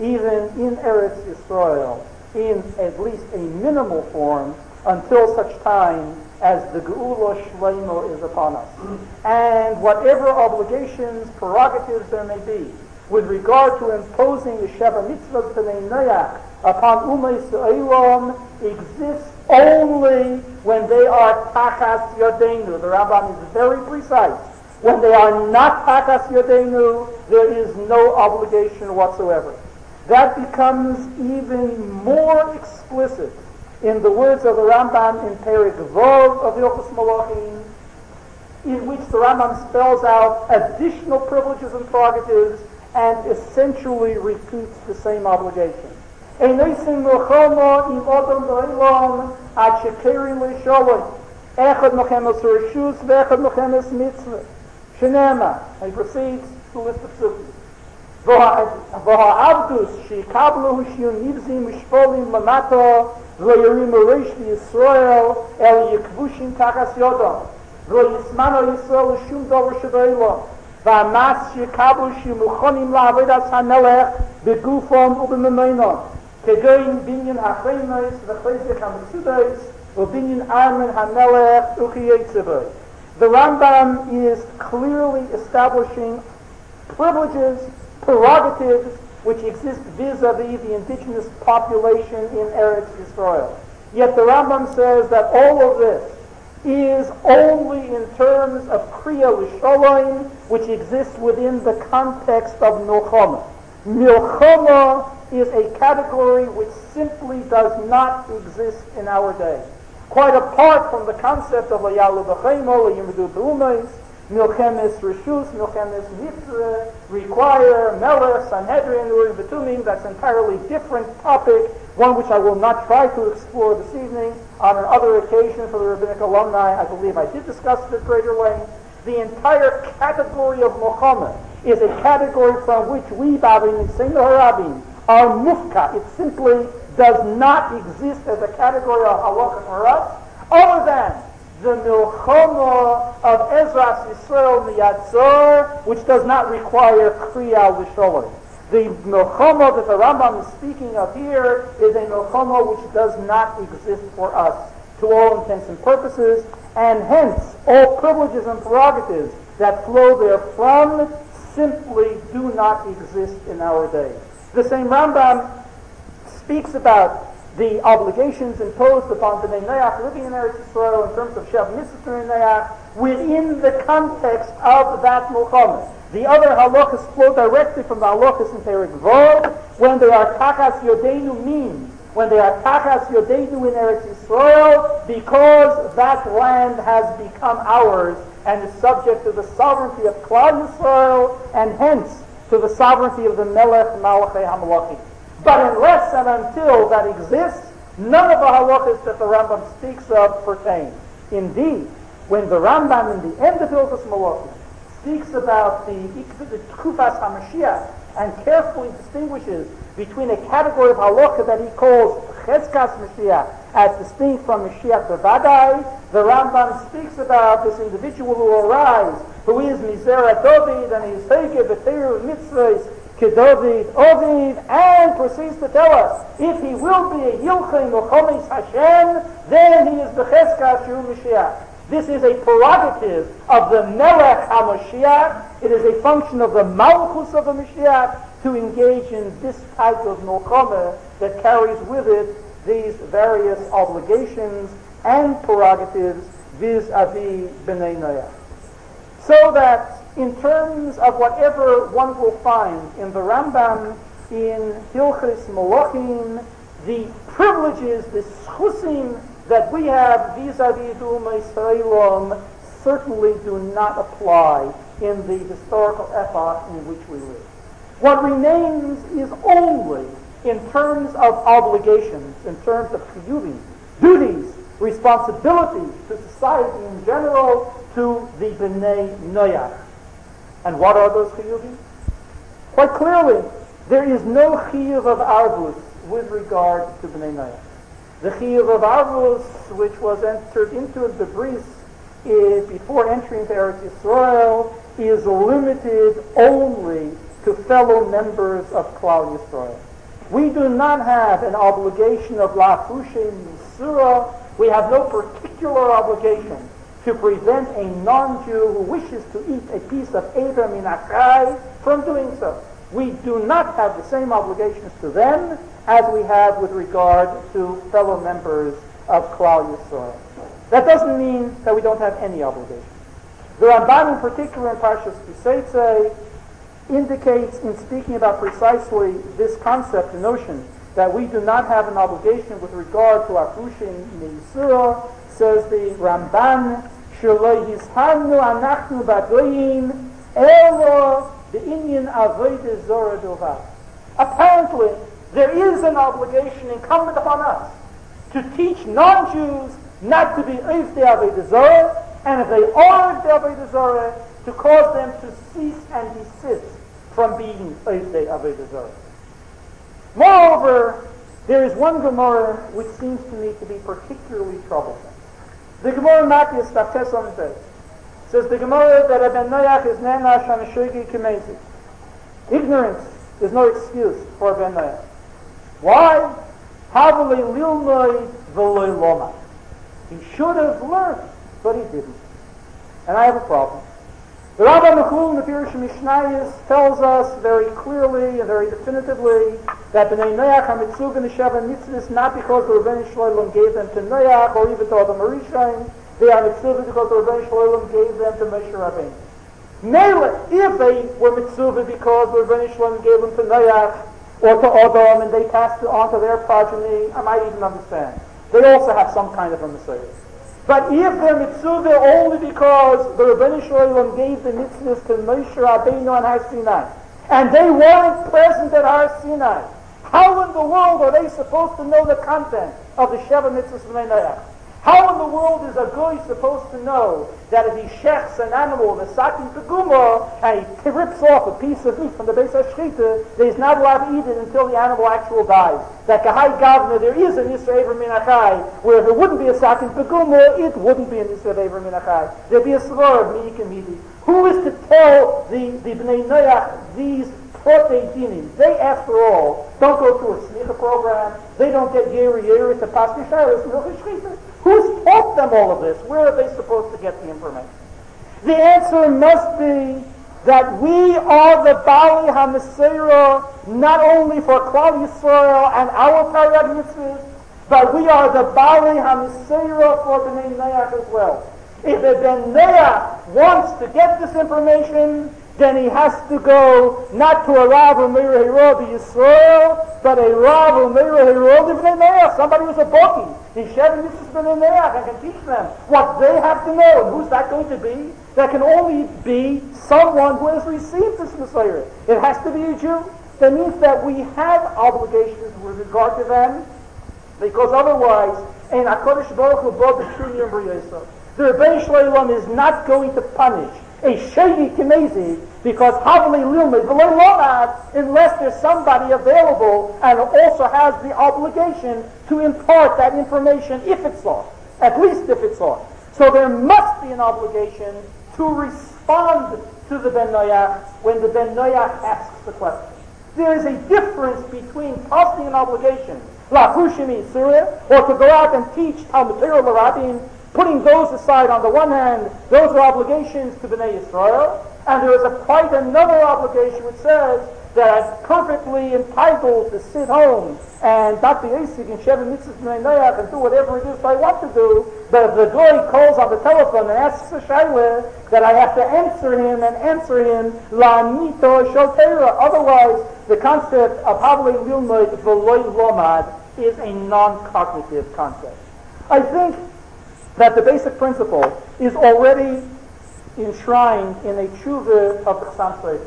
even in Eretz Yisrael, in at least a minimal form, until such time as the Geula Shleimo is upon us. And whatever obligations, prerogatives there may be, with regard to imposing the Sheva Mitzvahs B'nai Noach upon Umay Se'ilam, exists only when they are Tachas Yodeinu. The Rambam is very precise. When they are not Tachas Yodeinu, there is no obligation whatsoever. That becomes even more explicit in the words of the Rambam in Perek Vov of Hilchos Malachim, in which the Rambam spells out additional privileges and prerogatives and essentially repeats the same obligation. Einosim milchama im adam b'olam ad shekeri le'sholoi echad mechemes reshus ve'echad mechemes mitzvah shenema. He proceeds to list of psukim. V'ha'avdus she'ikablu shi'un nivzim mishpolim lamata v'yirim reish v'Yisrael el yikvushin tachas yodam v'yismano Yisrael l'shum davar sheba'olam v'amas she'ikablu she'muchonim la'avodas ha'melech begufam u'b'memeinon kegoyin binyan ha'chreinos v'chleizich ha'metzudos u'binyan armen ha'melech u'chiyetzevoi. The Rambam is clearly establishing privileges, prerogatives, which exist vis-a-vis the indigenous population in Eretz Yisrael. Yet the Rambam says that all of this is only in terms of Kriya L'Sholem, which exists within the context of Milchama. Milchama is a category which simply does not exist in our day. Quite apart from the concept of Layalu B'Chemo, Layimadu B'Umeis, Milchemes Rishus, Milchemes Mitzvah, require Melech, Sanhedrin, Urim V'Tumim. That's an entirely different topic, one which I will not try to explore this evening. On another occasion for the rabbinic alumni, I believe I did discuss it at greater length. The entire category of Milchama is a category from which we, Babin, Seinu Harabim, are mufka. It simply does not exist as a category of halacha for us, other than the milchama of Ezras Yisrael Miyatzor, which does not require kriya l'sholem. The milchama that the Rambam is speaking of here is a milchama which does not exist for us to all intents and purposes, and hence all privileges and prerogatives that flow therefrom simply do not exist in our day. The same Rambam speaks about the obligations imposed upon Bnei Noach living in Eretz Yisrael in terms of Shev Mitzvah Bnei Noach within the context of that Milchama. The other halachas flow directly from the halachas in Perek Vov. When they are Tachas Yodeinu means when they are Tachas Yodeinu in Eretz Yisrael, because that land has become ours and is subject to the sovereignty of Klal Yisrael and hence to the sovereignty of the Melech Malachei HaMelachim. But unless and until that exists, none of the halachas that the Rambam speaks of pertain. Indeed, when the Rambam in the end of Hilchos Malachim speaks about the Tkufas HaMashiach and carefully distinguishes between a category of halacha that he calls Cheskas Mashiach as distinct from Mashiach Bevadai, the Rambam speaks about this individual who will arise, who is Mizera David, and he is Hege B'Teru Mitzvahs Kedavid Oviv, and proceeds to tell us, if he will be a Yilchei Mochomis Hashem, then he is the Cheskas Shu Mashiach. This is a prerogative of the Melech HaMashiach. It is a function of the Malchus of the Mashiach to engage in this type of milchama that carries with it these various obligations and prerogatives vis-a-vis Bnei Noach. So that in terms of whatever one will find in the Rambam, in Hilchos Malachim, the privileges, the schusim that we have vis-a-vis Umay Yisraelim certainly do not apply in the historical epoch in which we live. What remains is only in terms of obligations, in terms of chiyuvim, duties, responsibilities to society in general, to the Bnei Noach. And what are those chiyuvim? Quite clearly, there is no chiyuv of arvus with regard to Bnei Noach. The chiyuv of arvus, which was entered into the bris is, before entering to Eretz Yisrael, is limited only to fellow members of Klal Yisrael. We do not have an obligation of la'afushe misura. We have no particular obligation to prevent a non-Jew who wishes to eat a piece of Eiver min Achai from doing so. We do not have the same obligations to them as we have with regard to fellow members of Klal Yisrael. That doesn't mean that we don't have any obligations. The Ramban in particular in Parshas Kiseitze indicates in speaking about precisely this concept, the notion that we do not have an obligation with regard to Afushin Meisura, says the Ramban, Shaloi Yisharnu Anachnu Badoyin Elo Be'inyan Avodah Zorah Dova. Apparently, there is an obligation incumbent upon us to teach non-Jews not to be Oivdei Avodah Zorah, and if they are Oivdei Avodah Zorah, to cause them to cease and desist from being Oivdei Avodah Zorah. Moreover, there is one Gemara which seems to me to be particularly troublesome. The Gemara Makkis Taftes on the says the Gemara that Eben Noach is Nenash on Shogi Kimezi. Ignorance is no excuse for Ben Noach. Why? Havali lilnoi v'loi loma. He should have learned, but he didn't. And I have a problem. The Rabbah Mechul in the Pirush Mishnayos tells us very clearly and very definitively that B'nai Noach HaMitzuv and the Sheva Mitzvahs not because the Rebbeinu Shloim gave them to Noach or even to Adam Harishon. They are Mitzvah because the Rebbeinu Shloim gave them to Moshe Rabbeinu. Mele, if they were Mitzvah because the Rebbeinu Shloim gave them to Noach or to Adam and they passed it on to their progeny, I might even understand. They also have some kind of a Messiah. But if they're mitzvah only because the Rebbeinu Shloim gave the mitzvahs to Moshe Rabbeinu on Har Sinai, and they weren't present at Har Sinai, how in the world are they supposed to know the content of the Sheva Mitzvahs B'nai Noach? How in the world is a guy supposed to know that if he shechs an animal, the sakin peguma, and he rips off a piece of meat from the Beis HaShchita, that he's not allowed to eat it until the animal actually dies? That Kahai Gavna, there is an Yisra Eiver Min Achai, where if it wouldn't be a sakin peguma, it wouldn't be an Yisra Eiver Min Achai. There'd be a svar of Meik and Midi. Who is to tell the, the B'nai Noach these Protei Dinim? They, after all, don't go through a smicha program. They don't get Yeri Yeri to pass Yisharis Milch Shchita. Who's taught them all of this? Where are they supposed to get the information? The answer must be that we are the Bali HaMesira not only for Klal Yisrael and our Parag Mitzvahs, but we are the Bali HaMesira for B'nai Noach as well. If a Ben Noach wants to get this information, then he has to go not to a Rav Umeir Herod Yisrael, but a Rav Umeir Herod B'nai Noach, somebody who's a bookie. The Sheva Mitzvahs B'nai Noach and can teach them what they have to know. And who's that going to be? That can only be someone who has received this Messiah. It has to be a Jew. That means that we have obligations with regard to them, because otherwise, in HaKadosh Baruch Hu Bo B'Shuri Yom B'Yosef, the Rebbeinu Shloim is not going to punish a Shegi Kimezi because Havli Lilmei V'Lo Lomad unless there's somebody available and also has the obligation to impart that information if it's sought, at least if it's sought. So there must be an obligation to respond to the Ben Noach when the Ben Noach asks the question. There is a difference between posting an obligation, La'Fushim Yisura, or to go out and teach Talmud Torah L'Rabim, putting those aside. On the one hand, those are obligations to B'nai Yisrael, and there is a quite another obligation which says that I'm perfectly entitled to sit home and not be Esig and Sheva Mitzvahs B'nai Noach and do whatever it is I want to do, but if the guy calls on the telephone and asks a shayla, that I have to answer him and answer him La'anito Shel Torah. Otherwise, the concept of Havli Lilmod V'Loi Lomad is a non-cognitive concept. I think that the basic principle is already enshrined in a tshuva of the Chassam Sofer.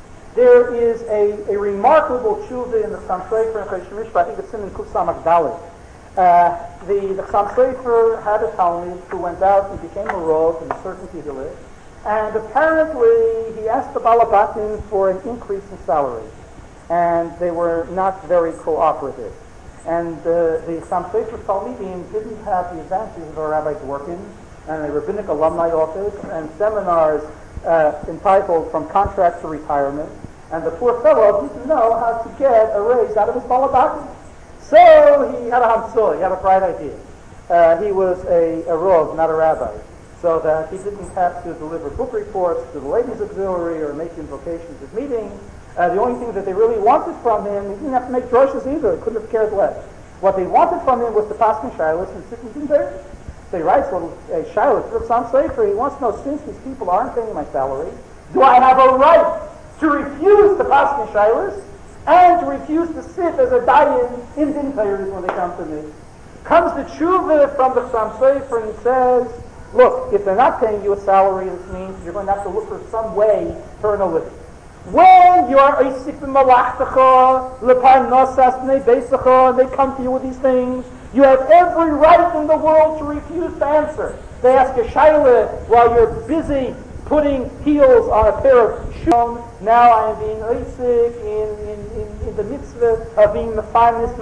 There is a, a remarkable tshuva in the Chassam Sofer in Chodesh Mishpat, I think it's in Kuf Samach Dalet. Uh, the, the Chassam Sofer had a Talmud who went out and became a Rov in a certain Kehillah, and apparently he asked the Balabatim for an increase in salary, and they were not very cooperative. And uh, the Chassam Sofer Talmidim didn't have the advantages of a rabbi's working, and a rabbinic alumni office, and seminars uh, entitled From Contract to Retirement. And the poor fellow didn't know how to get a raise out of his balabaki. So he had a hamsoi, he had a bright idea. Uh, he was a, a rov, not a rabbi, so that he didn't have to deliver book reports to the ladies' auxiliary or make invocations at meetings. Uh, the only thing that they really wanted from him, he didn't have to make drushes either, he couldn't have cared less. What they wanted from him was to pass in shilas and sit in there. So he writes a little a shilas for some sefer. He wants to know, since these people aren't paying my salary, do I have a right to refuse to pass in shilas and to refuse to sit as a dayan in din tayers when they come to me? Comes the tshuva from the Chassam Sofer and he says, look, if they're not paying you a salary, this means you're going to have to look for some way to earn a living. When you are Isik Malachtecha, Leparnosas Bnei Beisacha, and they come to you with these things, you have every right in the world to refuse to answer. They ask a shayla while you're busy putting heels on a pair of shoes. Now I am being Isik in, in, in, in the mitzvah of being the finest.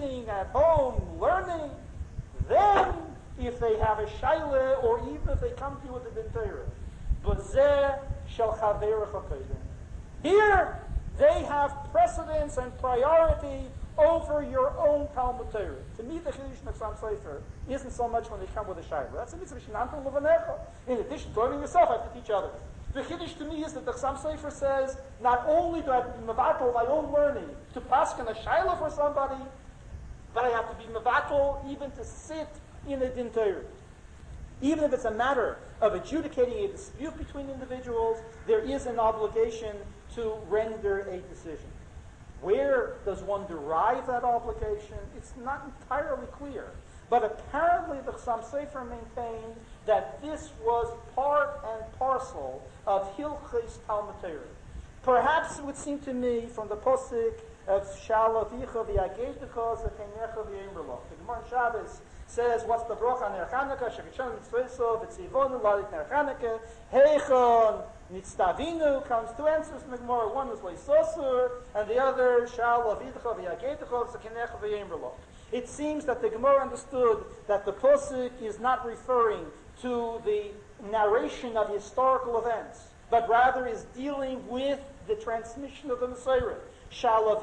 sitting at home learning, then if they have a shaila, or even if they come to you with a din Torah, b'zeh shel chaverach hakodim. Here, they have precedence and priority over your own Talmud Torah. To me, the Chiddush Chassam Sofer isn't so much when they come with a shaila. That's a mitzvah shenantam levanecha. In addition to learning yourself, I have to teach others. The Chiddush to me is that the Chassam Sofer says, not only do I have to be mevatel my own learning to paskin a shaila for somebody, but I have to be mevatel even to sit in a din Torah. Even if it's a matter of adjudicating a dispute between individuals, there is an obligation to render a decision. Where does one derive that obligation? It's not entirely clear. But apparently the Chassam Sofer maintained that this was part and parcel of Hilchos Talmud Torah. Perhaps it would seem to me from the posuk of Shalavicha v'yagetecha zechenecha v'yemrulach. The Gemara in Shabbos says, what's the bracha on Ner Chanukah? Shekichan mitzvayso v'tzivonu lalit Ner Chanukah. Heichon nitztavinu comes two answers in the Gemara. One is leisosur, and the other Shalavicha v'yagetecha zechenecha v'yemrulach. It seems that the Gemara understood that the posuk is not referring to the narration of historical events, but rather is dealing with the transmission of the Messiah. For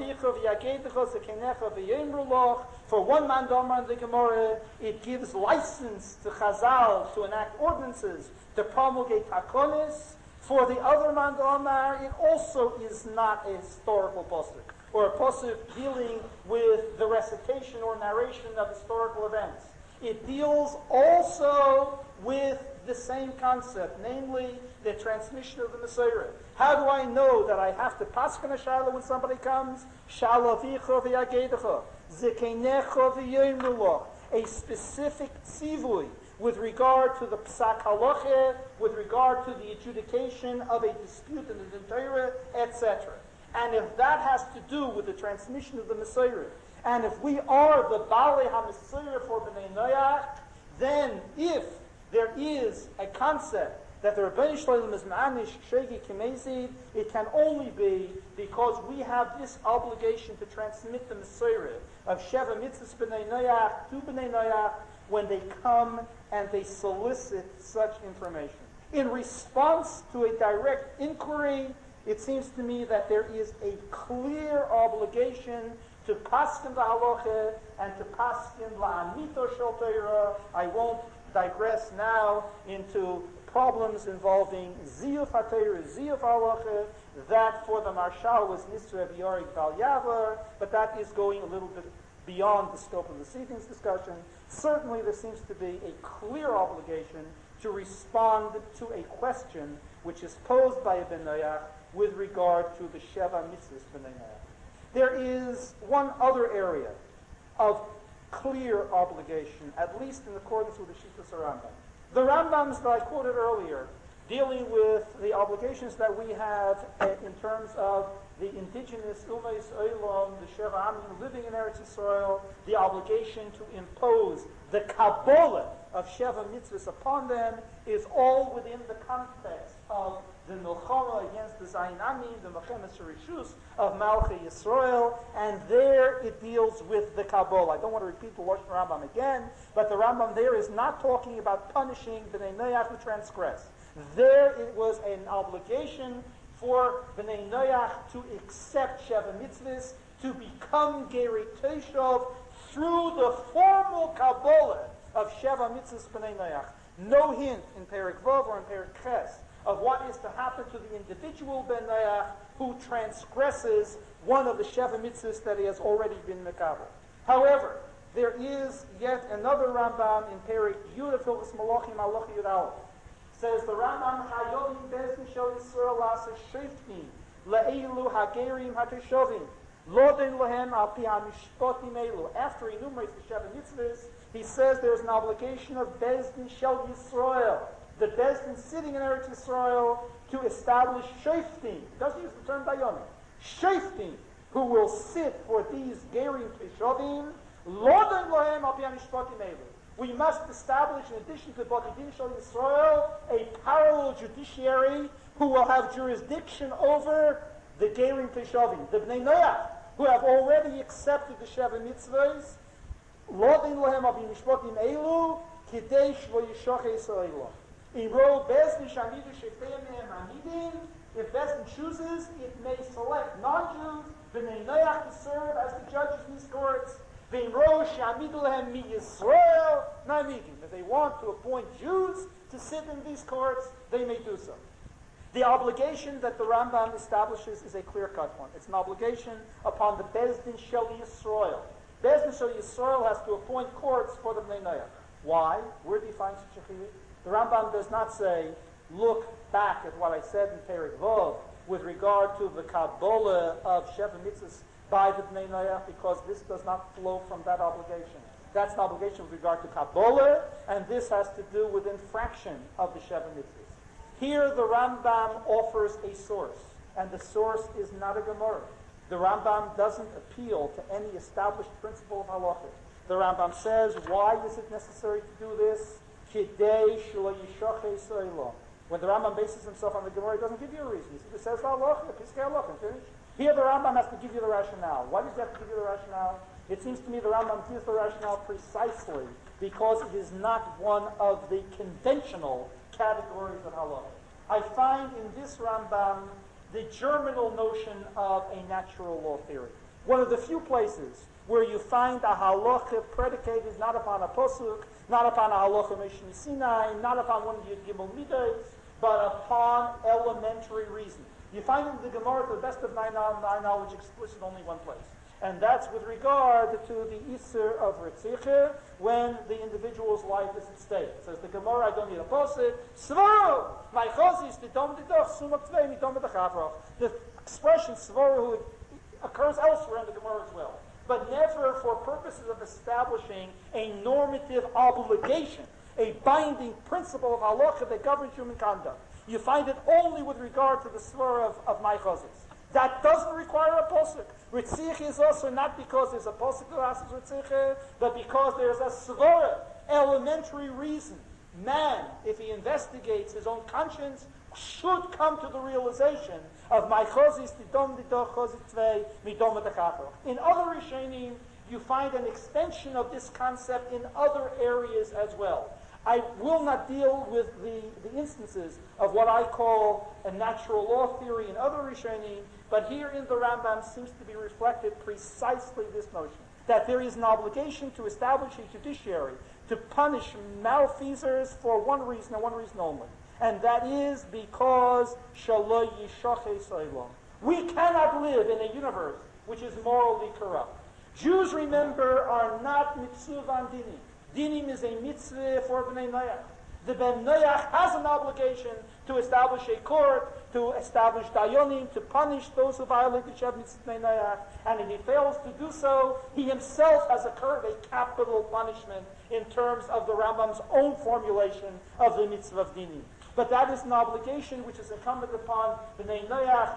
one man domar in the Gemara, it gives license to Chazal to enact ordinances to promulgate takonis. For the other man domar, it also is not a historical posuk, or a posuk dealing with the recitation or narration of historical events. It deals also with the same concept, namely the transmission of the Messiah. How do I know that I have to paskin a shaila when somebody comes? Shalavicha v'yagedecha, zekenecha v'yemrulach, a specific tzivui with regard to the psak halacha, with regard to the adjudication of a dispute in the din Torah, et cetera. And if that has to do with the transmission of the Messiah, and if we are the Baalei HaMessiah for B'nai Noach, then if there is a concept that the Rebbeinu Shalom is ma'anish shegi kimezid, it can only be because we have this obligation to transmit the Messiah of Sheva Mitzvahs B'nai Noach to B'nai Noach when they come and they solicit such information. In response to a direct inquiry, it seems to me that there is a clear obligation to paskin the halacha and to paskin la'anito shel Torah. I won't digress now into problems involving ziyuf haTorah, ziyuf halacha. That for the Marshal was Nisra B'Yorik Val Yavar, but that is going a little bit beyond the scope of this evening's discussion. Certainly there seems to be a clear obligation to respond to a question which is posed by a Ben Noach with regard to the Sheva Mitzvahs B'nai Noach. There is one other area of clear obligation, at least in accordance with the Shittas Rambam. The Rambams that I quoted earlier, dealing with the obligations that we have in terms of the indigenous Umeis Olam, the Sheva Amim living in Eretz Yisrael, the obligation to impose the Kabbalah of Sheva Mitzvahs upon them, is all within the context of the Milchama against the Zayin Amim, the Mechemes Rishus of Malchei Yisrael, and there it deals with the Kabbalah. I don't want to repeat the Lashon Rambam again, but the Rambam there is not talking about punishing B'nai Noach who transgress. There it was an obligation for B'nai Noach to accept Sheva Mitzvahs, to become Gerei Teshov through the formal Kabbalah of Sheva Mitzvahs B'nai Noach. No hint in Perek Vav or in Perek Ches of what is to happen to the individual Ben Noach who transgresses one of the Sheva Mitzvahs that he has already been Mekabel. However, there is yet another Rambam in Perek Yud of Hilchos Malachim Malach Yud Aleph. Says the Rambam, Hayovim Bezdin Shel Yisrael Lasa Sheftim Le'elu Hagerim HaTeshovim Loden Lohem Al Pi HaMishpotim Elu. After he enumerates the Sheva Mitzvahs, he says there's an obligation of Bezdin Shel Yisrael, the Bezdin sitting in Eretz Yisrael, to establish Sheftim. He doesn't use the term Dayanim. Sheftim, who will sit for these Gerim Teshovim, Loden Lohem Al Pi HaMishpotim Elu. We must establish, in addition to Bati Din Shel Yisrael, a parallel judiciary who will have jurisdiction over the Gerim Teshavim, the Bnei Noach, who have already accepted the Sheva Mitzvahs, Lodin Lohem Abi Mishpotim Elu, Kidei Shvo Yishoche Yisraelah. In Ro Bezdin Shamidu Sheftei Mehem Hamidin, if Bezdin chooses, it may select non-Jews, B'nei Noach to serve as the judges in these courts, V'im Ro Shamidu Lehem Mi Yisrael Na'amidim. If they want to appoint Jews to sit in these courts, they may do so. The obligation that the Rambam establishes is a clear-cut one. It's an obligation upon the Bezdin Shel Yisrael. Bezdin Shel Yisrael has to appoint courts for the Bnei Noach. Why? Where do you find such a chiyuv? The Rambam does not say, look back at what I said in Perek Vov with regard to the Kabbalah of Sheva Mitzvahs by the Bnei Noach, because this does not flow from that obligation. That's an obligation with regard to Kabbalah, and this has to do with infraction of the Sheva Mitzvahs. Here the Rambam offers a source, and the source is not a Gemara. The Rambam doesn't appeal to any established principle of halacha. The Rambam says, why is it necessary to do this? Kidei shelo yishochei Yisraelah. When the Rambam bases himself on the Gemara, he doesn't give you a reason. He simply says halacha, piskei halacha, and finish. Here the Rambam has to give you the rationale. Why does he have to give you the rationale? It seems to me the Rambam gives the rationale precisely because it is not one of the conventional categories of halacha. I find in this Rambam the germinal notion of a natural law theory. One of the few places where you find a halacha predicated not upon a posuk, not upon a halacha Mishni Sinai, not upon one of the Gimel Midas, but upon elementary reason. You find in the Gemara, to the best of my knowledge, explicit only one place. And that's with regard to the Isser of Ritziche, when the individual's life is at stake. It says the Gemara, I don't need a posik. Svaru! My chozis, tidom didoch, sumak tvei, midom b'dachafroch. The expression svaru occurs elsewhere in the Gemara as well, but never for purposes of establishing a normative obligation, a binding principle of halacha that governs human conduct. You find it only with regard to the svaru of, of my chozis. That doesn't require a posuk. Ritzich is also not because there's a posuk that asks Ritzich, but because there's a svara, elementary reason. Man, if he investigates his own conscience, should come to the realization of my chozis tidom didoch chozis tvei midom etachachroch. In other Rishonim, you find an extension of this concept in other areas as well. I will not deal with the, the instances of what I call a natural law theory in other Rishonim, but here in the Rambam seems to be reflected precisely this notion, that there is an obligation to establish a judiciary to punish malfeasors for one reason and one reason only, and that is because shelo yishochei Yisraelah. We cannot live in a universe which is morally corrupt. Jews, remember, are not mitzuvan dinim. Dinim is a mitzvah for Bnei Noach. The Ben Noach has an obligation to establish a court, to establish dayonim, to punish those who violate the Shev Mitzvah Bnei Noach, and if he fails to do so, he himself has incurred a capital punishment in terms of the Rambam's own formulation of the mitzvah of dinim. But that is an obligation which is incumbent upon Bnei Noach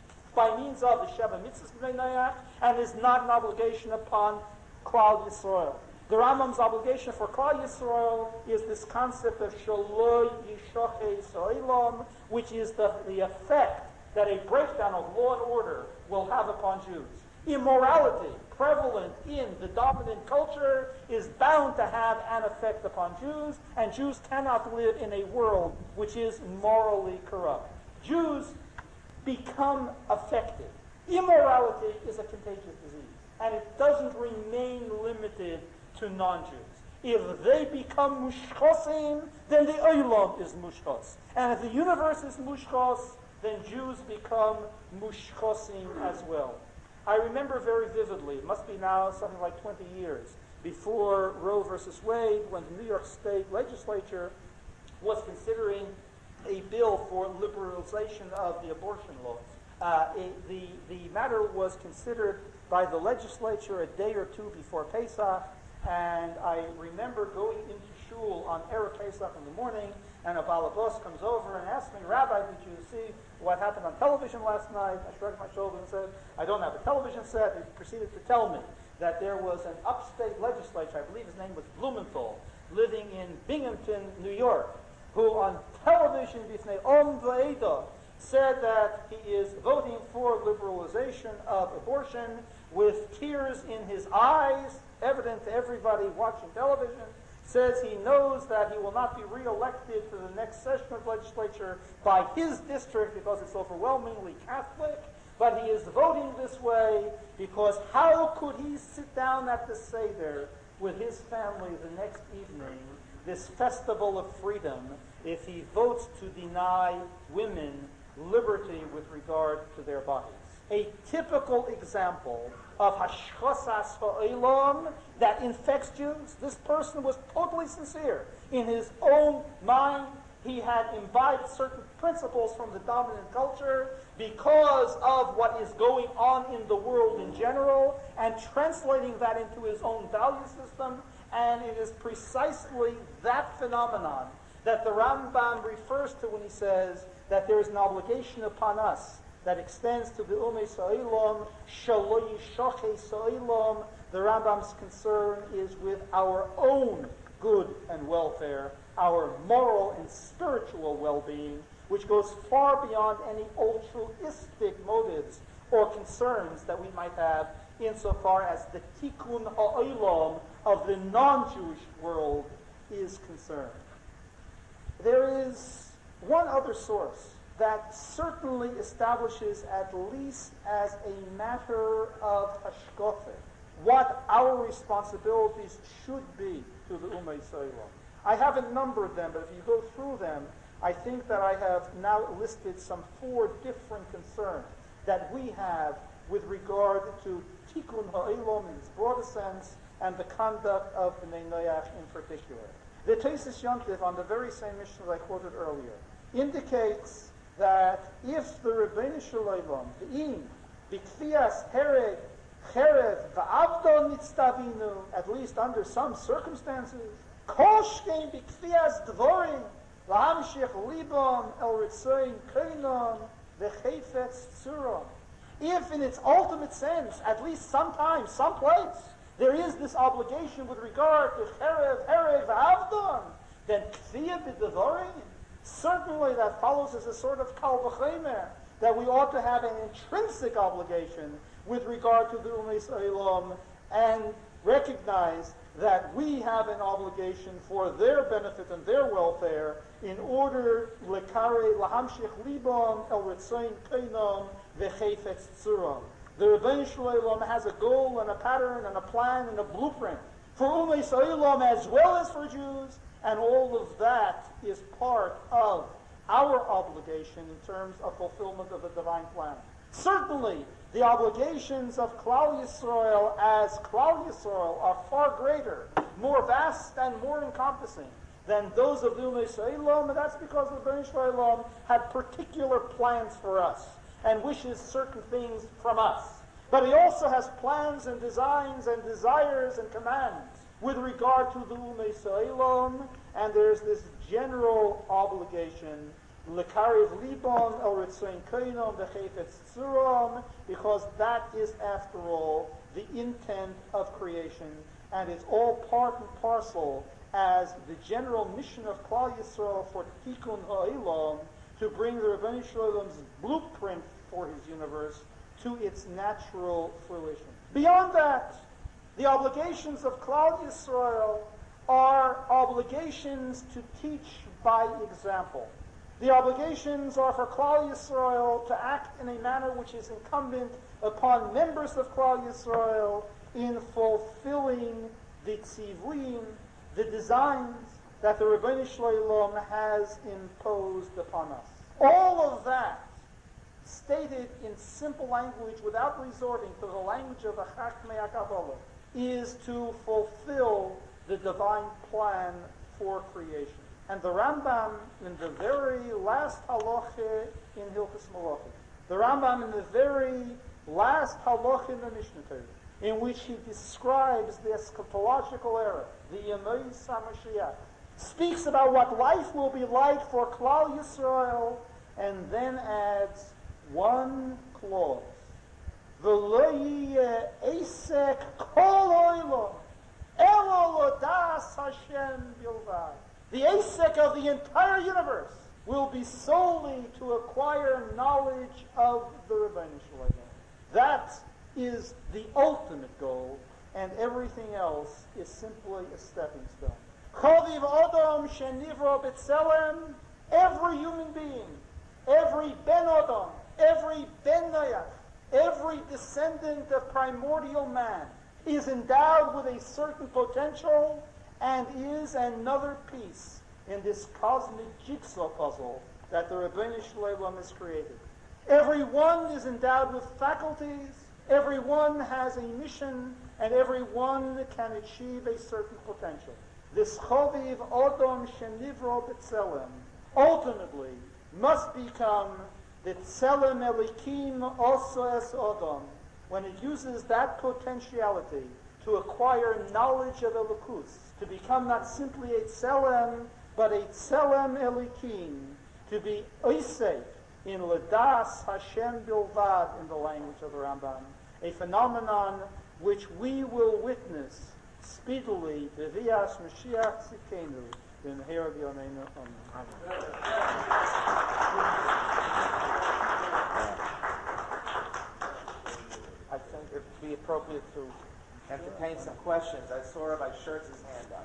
by means of the Sheva Mitzvah Bnei Noach, and is not an obligation upon Klal Yisrael. The Rambam's obligation for Klal Yisrael is this concept of Shelo Yishochei Yisraelam, which is the, the effect that a breakdown of law and order will have upon Jews. Immorality, prevalent in the dominant culture, is bound to have an effect upon Jews, and Jews cannot live in a world which is morally corrupt. Jews become affected. Immorality is a contagious disease, and it doesn't remain limited to non-Jews. If they become mushchosim, then the olam is mushchos. And if the universe is mushchos, then Jews become mushchosim as well. I remember very vividly, it must be now something like twenty years, before Roe versus Wade, when the New York State legislature was considering a bill for liberalization of the abortion laws. Uh, it, the, the matter was considered by the legislature a day or two before Pesach, and I remember going into shul on Erev Pesach in the morning, and a balabos comes over and asks me, Rabbi, did you see what happened on television last night? I shrugged my shoulders and said, I don't have a television set. He proceeded to tell me that there was an upstate legislature, I believe his name was Blumenthal, living in Binghamton, New York, who on television, Bifnei Om V'Eda, said that he is voting for liberalization of abortion with tears in his eyes, evident to everybody watching television, says he knows that he will not be re-elected to the next session of legislature by his district because it's overwhelmingly Catholic, but he is voting this way because how could he sit down at the Seder with his family the next evening, this festival of freedom, if he votes to deny women liberty with regard to their bodies? A typical example of hashchosas ha'olam that infects Jews. This person was totally sincere. In his own mind, he had imbibed certain principles from the dominant culture because of what is going on in the world in general, and translating that into his own value system. And it is precisely that phenomenon that the Rambam refers to when he says that there is an obligation upon us that extends to the Umei Sa'ilam, Shalo Yishache Sa'ilam. The Rambam's concern is with our own good and welfare, our moral and spiritual well-being, which goes far beyond any altruistic motives or concerns that we might have insofar as the Tikkun Ha'olam of the non-Jewish world is concerned. There is one other source that certainly establishes, at least as a matter of hashkafa, what our responsibilities should be to the Ummah Yisrael. I haven't numbered them, but if you go through them, I think that I have now listed some four different concerns that we have with regard to Tikkun Ha'olam in its broadest sense and the conduct of Bnei Noach in particular. The Tesis Yontif, on the very same mission that I quoted earlier, indicates that if the Rebbeinu Shalom, the Im, B'kfias Hereg, Cherev, V'avdon Nitztavinu, at least under some circumstances, Koshkein B'kfias Dvorim, L'hamshich Libam, El Ritzoin Keinon, V'chefetz Tzuron. If in its ultimate sense, at least sometimes, someplace, there is this obligation with regard to Cherev, Hereg, V'avdon, then Kfiyah B'dvorim, certainly that follows as a sort of kal v'chemer, that we ought to have an intrinsic obligation with regard to the Ummah Yisraelim and recognize that we have an obligation for their benefit and their welfare in order lekare lahamshich libam el ritzayin keinom v'chefetz tzuram. The Rebbeinu Shalom has a goal and a pattern and a plan and a blueprint for Ummah Yisraelim as well as for Jews, and all of that is part of our obligation in terms of fulfillment of the divine plan. Certainly, the obligations of Klal Yisrael as Klal Yisrael are far greater, more vast and more encompassing than those of the Ummah Yisraelim, and that's because the Rebbeinu Shalom had particular plans for us and wishes certain things from us. But he also has plans and designs and desires and commands with regard to the Ummah Yisraelim, and there's this general obligation, L'kariv libon el ritzoin keinom v'chefetz tzuram, because that is, after all, the intent of creation, and it's all part and parcel as the general mission of Klal Yisrael for Tikkun Ha'olam, to bring the Rebbeinu Shalom's blueprint for his universe to its natural fruition. Beyond that, the obligations of Klal Yisrael are obligations to teach by example. The obligations are for Klal Yisrael to act in a manner which is incumbent upon members of Klal Yisrael in fulfilling the tzivuim, the designs that the Rebbeinu Shalom has imposed upon us. All of that, stated in simple language without resorting to the language of the Chachmei HaKabbalah, is to fulfill the divine plan for creation. And the Rambam, in the very last halacha in Hilchos Malachim, the Rambam in the very last halacha in the Mishnah Torah, in which he describes the eschatological era, the Yemei Samashiach, speaks about what life will be like for Klal Yisrael, and then adds one clause: V'lo yiyeh esek kol olam elo lodas Hashem bilvad. The asek of the entire universe will be solely to acquire knowledge of the Rebbeinu Shalom. That is the ultimate goal, and everything else is simply a stepping stone. Chaviv Adam shenivra b'tzelem, every human being, every Ben Adam, every Ben Noach, every descendant of primordial man is endowed with a certain potential and is another piece in this cosmic jigsaw puzzle that the Rebbeinu Shalom has created. Everyone is endowed with faculties, everyone has a mission, and everyone can achieve a certain potential. This Chaviv Adam Shenivro B'Tzelem ultimately must become the Tzelem Elikim also as Adam, when it uses that potentiality to acquire knowledge of Elokus, to become not simply a Tzelem, but a Tzelem Elikim, to be Oisei in Ladas Hashem Bilvad in the language of the Rambam, a phenomenon which we will witness speedily, Bevias Mashiach Tzidkenu, B'mehera B'yameinu Amen. I think it would be appropriate to entertain some questions. I saw Rabbi Schertz's hand up.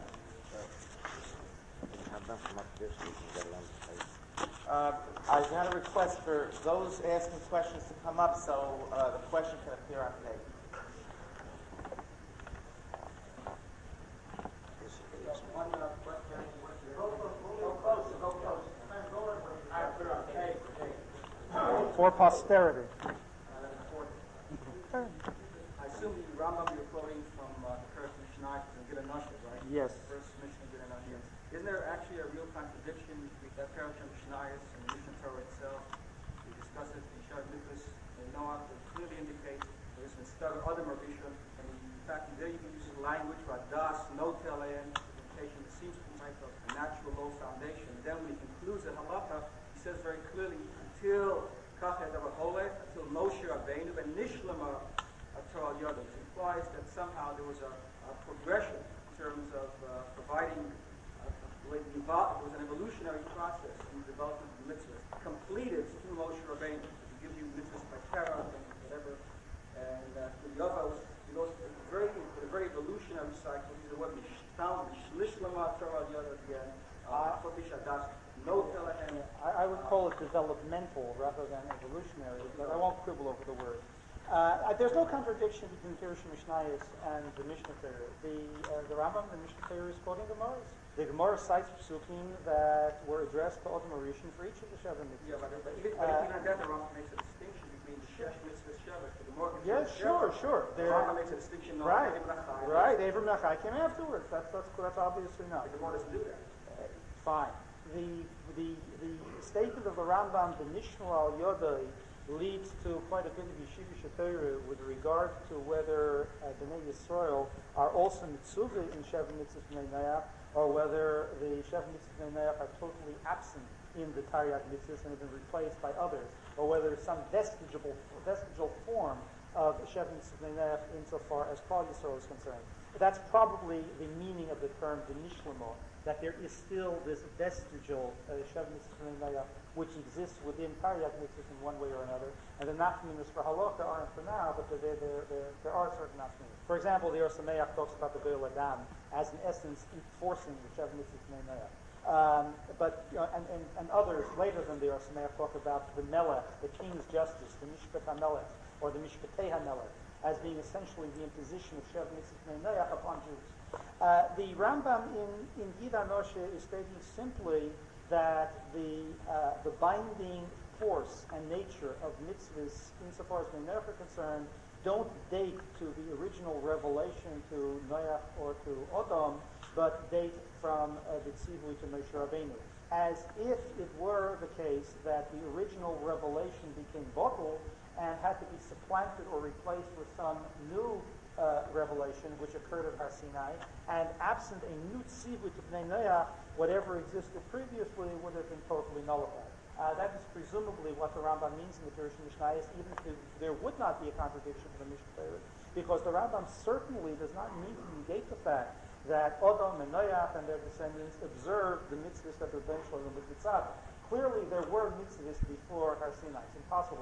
Uh, I got a request for those asking questions to come up so uh, the question can appear on tape. One uh, question. Go close, go close. For posterity. I assume the Rambam you're quoting from uh, the first Mishnah and Gila Nashid, right? Yes. First Mishnah Gila Nashid. Isn't there actually a real contradiction between that parak of Mishnayos and the Mishnah Torah itself? We discussed it in Shad Nicholas and Noah, that clearly indicates there is a stutter Adam or Bishop, and in fact there you can use the language Radas, no telean, implication that seems to be type of a natural low foundation. And then when he concludes the halacha, he says very clearly, until Kachet Holech, until Moshe Rabbeinu, and Nishlama Torah Yodim. It implies that somehow there was a, a progression in terms of uh, providing uh, it was an evolutionary process in the development of the mitzvahs, completed through Moshe Rabbeinu. He gives you mitzvahs by Torah and whatever. And uh, the Yavos, he goes to the very, to the very evolutionary cycle. He's the word found Nishlama Torah Yodim again. Uh, no telehem. I, I would call it developmental rather than evolutionary, but I won't quibble over the word. Uh, there's no contradiction between Pirush Mishnayos and the Mishnah Torah. The uh, the Rambam, the Mishnah Torah, is quoting the Gemara. The Gemara cites psukim that were addressed to Adam Rishon for each of the Shavim mitzvahs. Yeah, but, but even, but Uh, even at that, the Rambam makes a distinction between the Shesh mitzvah Shabbat. The Gemara Yes, sure, sure. The There- Rambam makes a distinction. not Right, Avraham Achai. right. Avraham Achai came afterwards. That's that's that's obviously not. The Gemara doesn't do that. Fine. The the the statement of the Rambam, the Nishnu al Yodai, leads to quite a bit of Yeshiva Shatayru with regard to whether uh, Bnei Yisrael are also mitzvah in Shev Mitzvah Bnei Noach, or whether the Shev Mitzvah Bnei Noach are totally absent in the Taryag Mitzvahs and have been replaced by others, or whether there's some vestigial vestigial form of Shev Mitzvah Bnei Noach insofar as Klal Yisrael is concerned. But that's probably the meaning of the term the Nishlamo, that there is still this vestigial uh, Shev Mitzvah Bnei Noach which exists within Taryag mitzvahs in one way or another, and the nafminas for halacha aren't for now, but there, there, there, there are certain nafminas. For example, the Or Sameach talks about the Be'el Adam as in essence enforcing the Shev Mitzvah Bnei Noach. Um, but you know, and, and, and others later than the Or Sameach talk about the Melech, the king's justice, the Mishpat HaMelech, or the Mishpatei HaMelech, as being essentially the imposition of Shev Mitzvah Bnei Noach upon Jews. Uh, the Rambam in, in Gida Noshe is stating simply that the uh, the binding force and nature of mitzvahs, insofar as Bnei Noach are concerned, don't date to the original revelation to Noach or to Adam, but date from uh, the tzivui to Moshe Rabbeinu. As if it were the case that the original revelation became bottled and had to be supplanted or replaced with some new uh, revelation which occurred at Har Sinai, and absent a new tzivui to Bnei Noach, whatever existed previously would have been totally nullified. Uh, that is presumably what the Rambam means in the Pirush Mishnayos, even if there would not be a contradiction to the Mishnah Torah, because the Rambam certainly does not mean to negate the fact that Adam and Noach and their descendants observed the mitzvahs that were eventually the mitzvahs. Clearly, there were mitzvahs before Har Sinai. It's impossible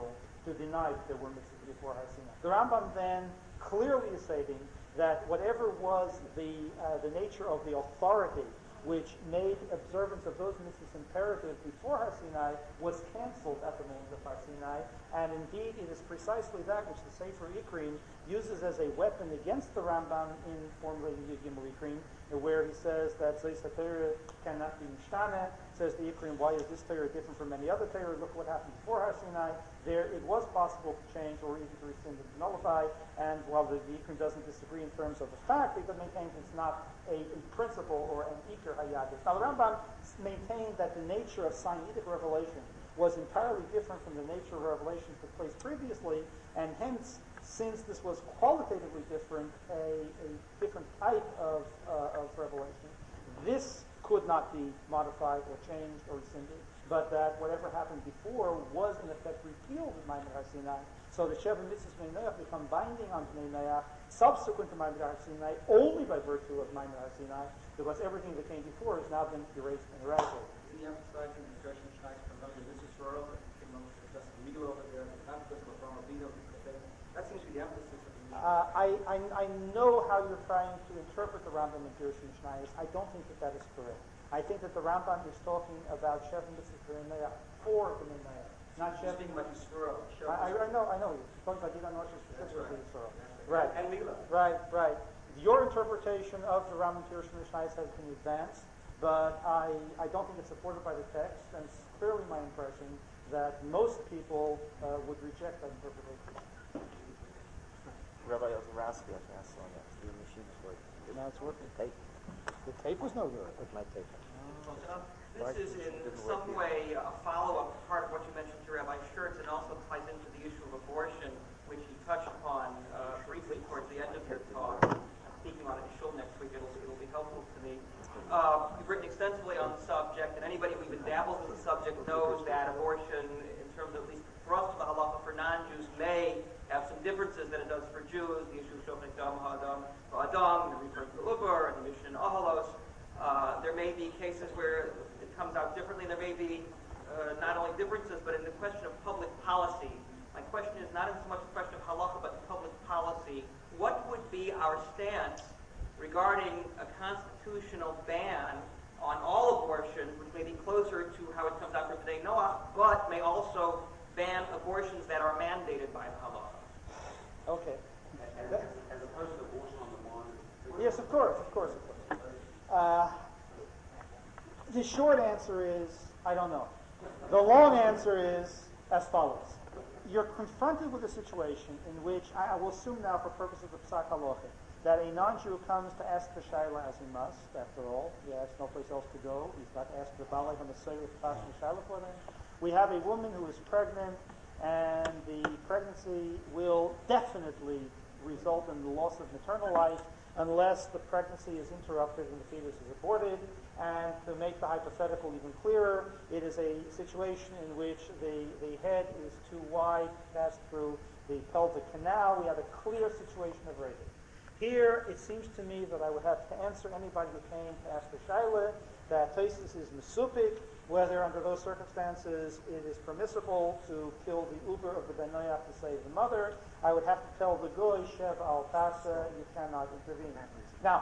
to deny that there were mitzvahs before Har Sinai. The Rambam then clearly is stating that whatever was the uh, the nature of the authority which made observance of those mitzvahs imperative before Har Sinai was canceled at the moment of Har Sinai, and indeed it is precisely that which the Sefer Ikrim uses as a weapon against the Rambam in formulating Yud Gimel Ikrim, where he says that Zeis HaTorah cannot be mishtana. Says the Ikrim, why is this Torah different from any other Torah? Look what happened before Har Sinai. There it was possible to change or even to rescind and to nullify, and while the, the Ikrim doesn't disagree in terms of the fact, it maintains it's not a, a principle or an Iker Hayadis. Now the Rambam maintained that the nature of Sinaitic revelation was entirely different from the nature of revelation that took place previously, and hence, since this was qualitatively different, a, a different type of, uh, of revelation, this could not be modified or changed or rescinded, but that whatever happened before was in effect repealed in Maimon Har Sinai, so the Sheva Mitzvahs Bnei Noach become binding on Bnei Noach subsequent to Maimon Har Sinai only by virtue of Maimon Har Sinai, because everything that came before has now been erased and eradicated. Is he emphasizing the Gershon Schneider from Helga Mitzvahs Royal, that came up with just the Miguel over there, not because of a Avraham Avinu? That seems to be the emphasis of the Uh, I, I, I know how you're trying to interpret the Rambam and Gershon Schneider. I don't think that that is correct. I think that the Rambam is talking about Sheva Mitzvahs Bnei Noach for Bnei Noach, not Sheva. speaking about Yisrael. I, I know, I know. You're talking about Gidan Moshe specifically Yisrael. Right. Right. And Migla. Right, right. Your interpretation of the Rambam Gershon Schneider has been advanced, but I, I don't think it's supported by the text, and it's clearly my impression that most people uh, would reject that interpretation. Rabbi Ozarowski, I can ask on that. The machine is working. Now it's working. The tape. The tape was no good. With my tape. This is in some way a follow-up part of what you mentioned to Rabbi Schertz, and also ties into the issue of abortion, which he touched upon uh, briefly towards the end of your talk. I'm speaking on it in Shul next week. It'll, it'll be helpful to me. Uh, you've written extensively on the subject, and anybody who even dabbles in the subject knows that abortion, in terms of at least the thrust of the halacha for non-Jews, may have some differences than it does for Jews. The issue of Shofet Dam Ha'adam Ha'adam, the referring to Uber, and the mission Ahalos. Uh, there may be cases where it comes out differently. There may be uh, not only differences, but in the question of public policy. My question is not in so much a question of halacha, but public policy. What would be our stance regarding a constitutional ban on all abortion, which may be closer to how it comes out for Bnei Noach, but may also ban abortions that are mandated by the halacha? Okay. As, as, as opposed to abortion on demand? Yes, of course, of course, of course. Uh, the short answer is, I don't know. The long answer is as follows. You're confronted with a situation in which, I, I will assume now for purposes of Psak Halacha, that a non-Jew comes to ask the Shaila as he must, after all. He has no place else to go. He's not asked the Balei HaMasayah to pass the Shaila for them. We have a woman who is pregnant, and the pregnancy will definitely result in the loss of maternal life unless the pregnancy is interrupted and the fetus is aborted. And to make the hypothetical even clearer, it is a situation in which the, the head is too wide to pass through the pelvic canal. We have a clear situation of rape. Here, it seems to me that I would have to answer anybody who came to ask the Shaila that Tosfos is mesupik, whether under those circumstances it is permissible to kill the uber of the Ben Noach to save the mother. I would have to tell the goy, Shev al Tasa, you cannot intervene. Now,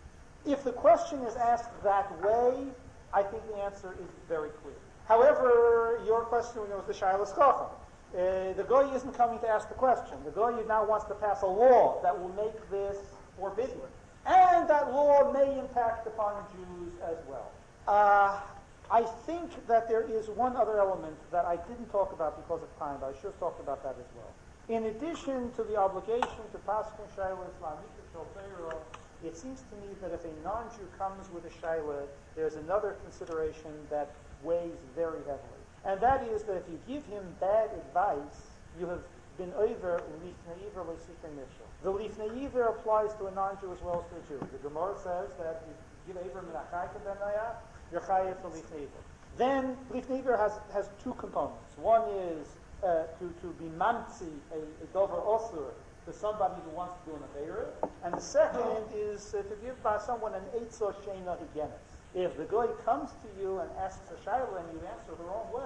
if the question is asked that way, I think the answer is very clear. However, your question was the Shailas Chacham. Uh, the goy isn't coming to ask the question. The goy now wants to pass a law that will make this forbidden. And that law may impact upon Jews as well. Uh, I think that there is one other element that I didn't talk about because of time, but I should have talked about that as well. In addition to the obligation to pass from Shaila Islamik, it seems to me that if a non-Jew comes with a Shaila, there's another consideration that weighs very heavily. And that is that if you give him bad advice, you have been over lifnei iver lesikei mishra. The lifnei iver applies to a non-Jew as well as to a Jew. The Gemara says that if you give iver minachai to ben noach, you're chayav for lifnei iver. Then lifnei iver has has two components. One is uh, to to be mamtzi a, a dover osur to somebody who wants to do an aveira, and the second is uh, to give by someone an eitzah sheina higenes. If the guy comes to you and asks a shayla and you answer the wrong way,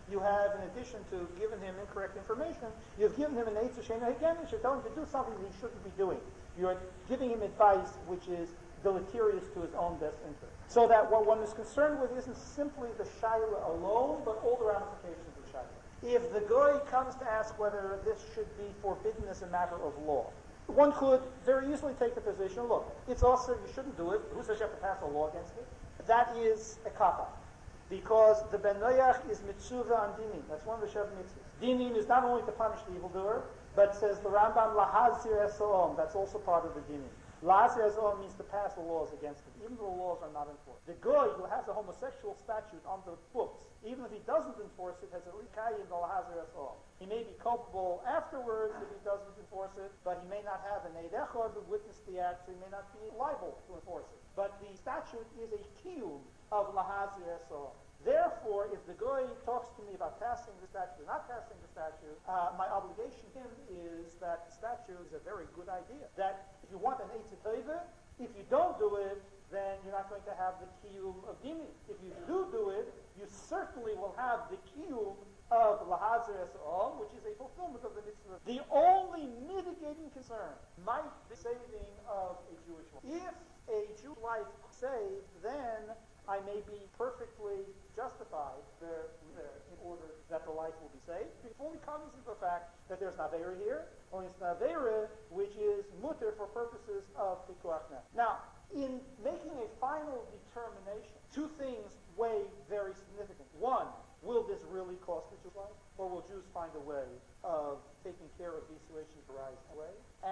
you have, in addition to giving him incorrect information, you've given him an Eitz Shena Higenis. You're telling him to do something that he shouldn't be doing. You're giving him advice which is deleterious to his own best interest. So that what one is concerned with isn't simply the Shaila alone, but all the ramifications of Shaila. If the Goy comes to ask whether this should be forbidden as a matter of law, one could very easily take the position, look, it's also, you shouldn't do it. Who says you have to pass a law against it? That is a kappa. Because the Ben Noach is mitzvah on dinim. That's one of the Shev mitzvahs. Dinim is not only to punish the evildoer, but says the Rambam, lahazir esoom. That's also part of the dinim. Lahazir esoom means to pass the laws against it, even though the laws are not enforced. The Goy, who has a homosexual statute on the books, even if he doesn't enforce it, has a likayim the lahazir esoom. He may be culpable afterwards if he doesn't enforce it, but he may not have an eid echad who witnessed the act, so he may not be liable to enforce it. But the statute is a kiyum of lahazir esoom. Therefore, if the Goy talks to me about passing the statute or not passing the statute, uh, my obligation to him is that the statute is a very good idea. That if you want an Eitz Tova, if you don't do it, then you're not going to have the kiyum of dini. If you do do it, you certainly will have the kiyum of lahazir es'om, which is a fulfillment of the mitzvah. The only mitigating concern might be saving of a Jewish life. If a Jewish life is saved, then I may be perfectly justified there, there in order that the life will be saved, fully cognizant of the fact that there's Naveira here, only it's Naveira which is mutter for purposes of Pikuach Nefesh. Now, in making a final determination, two things weigh very significant. One, will this really cost the Jewish life? Or will Jews find a way of taking care of these situations arising away?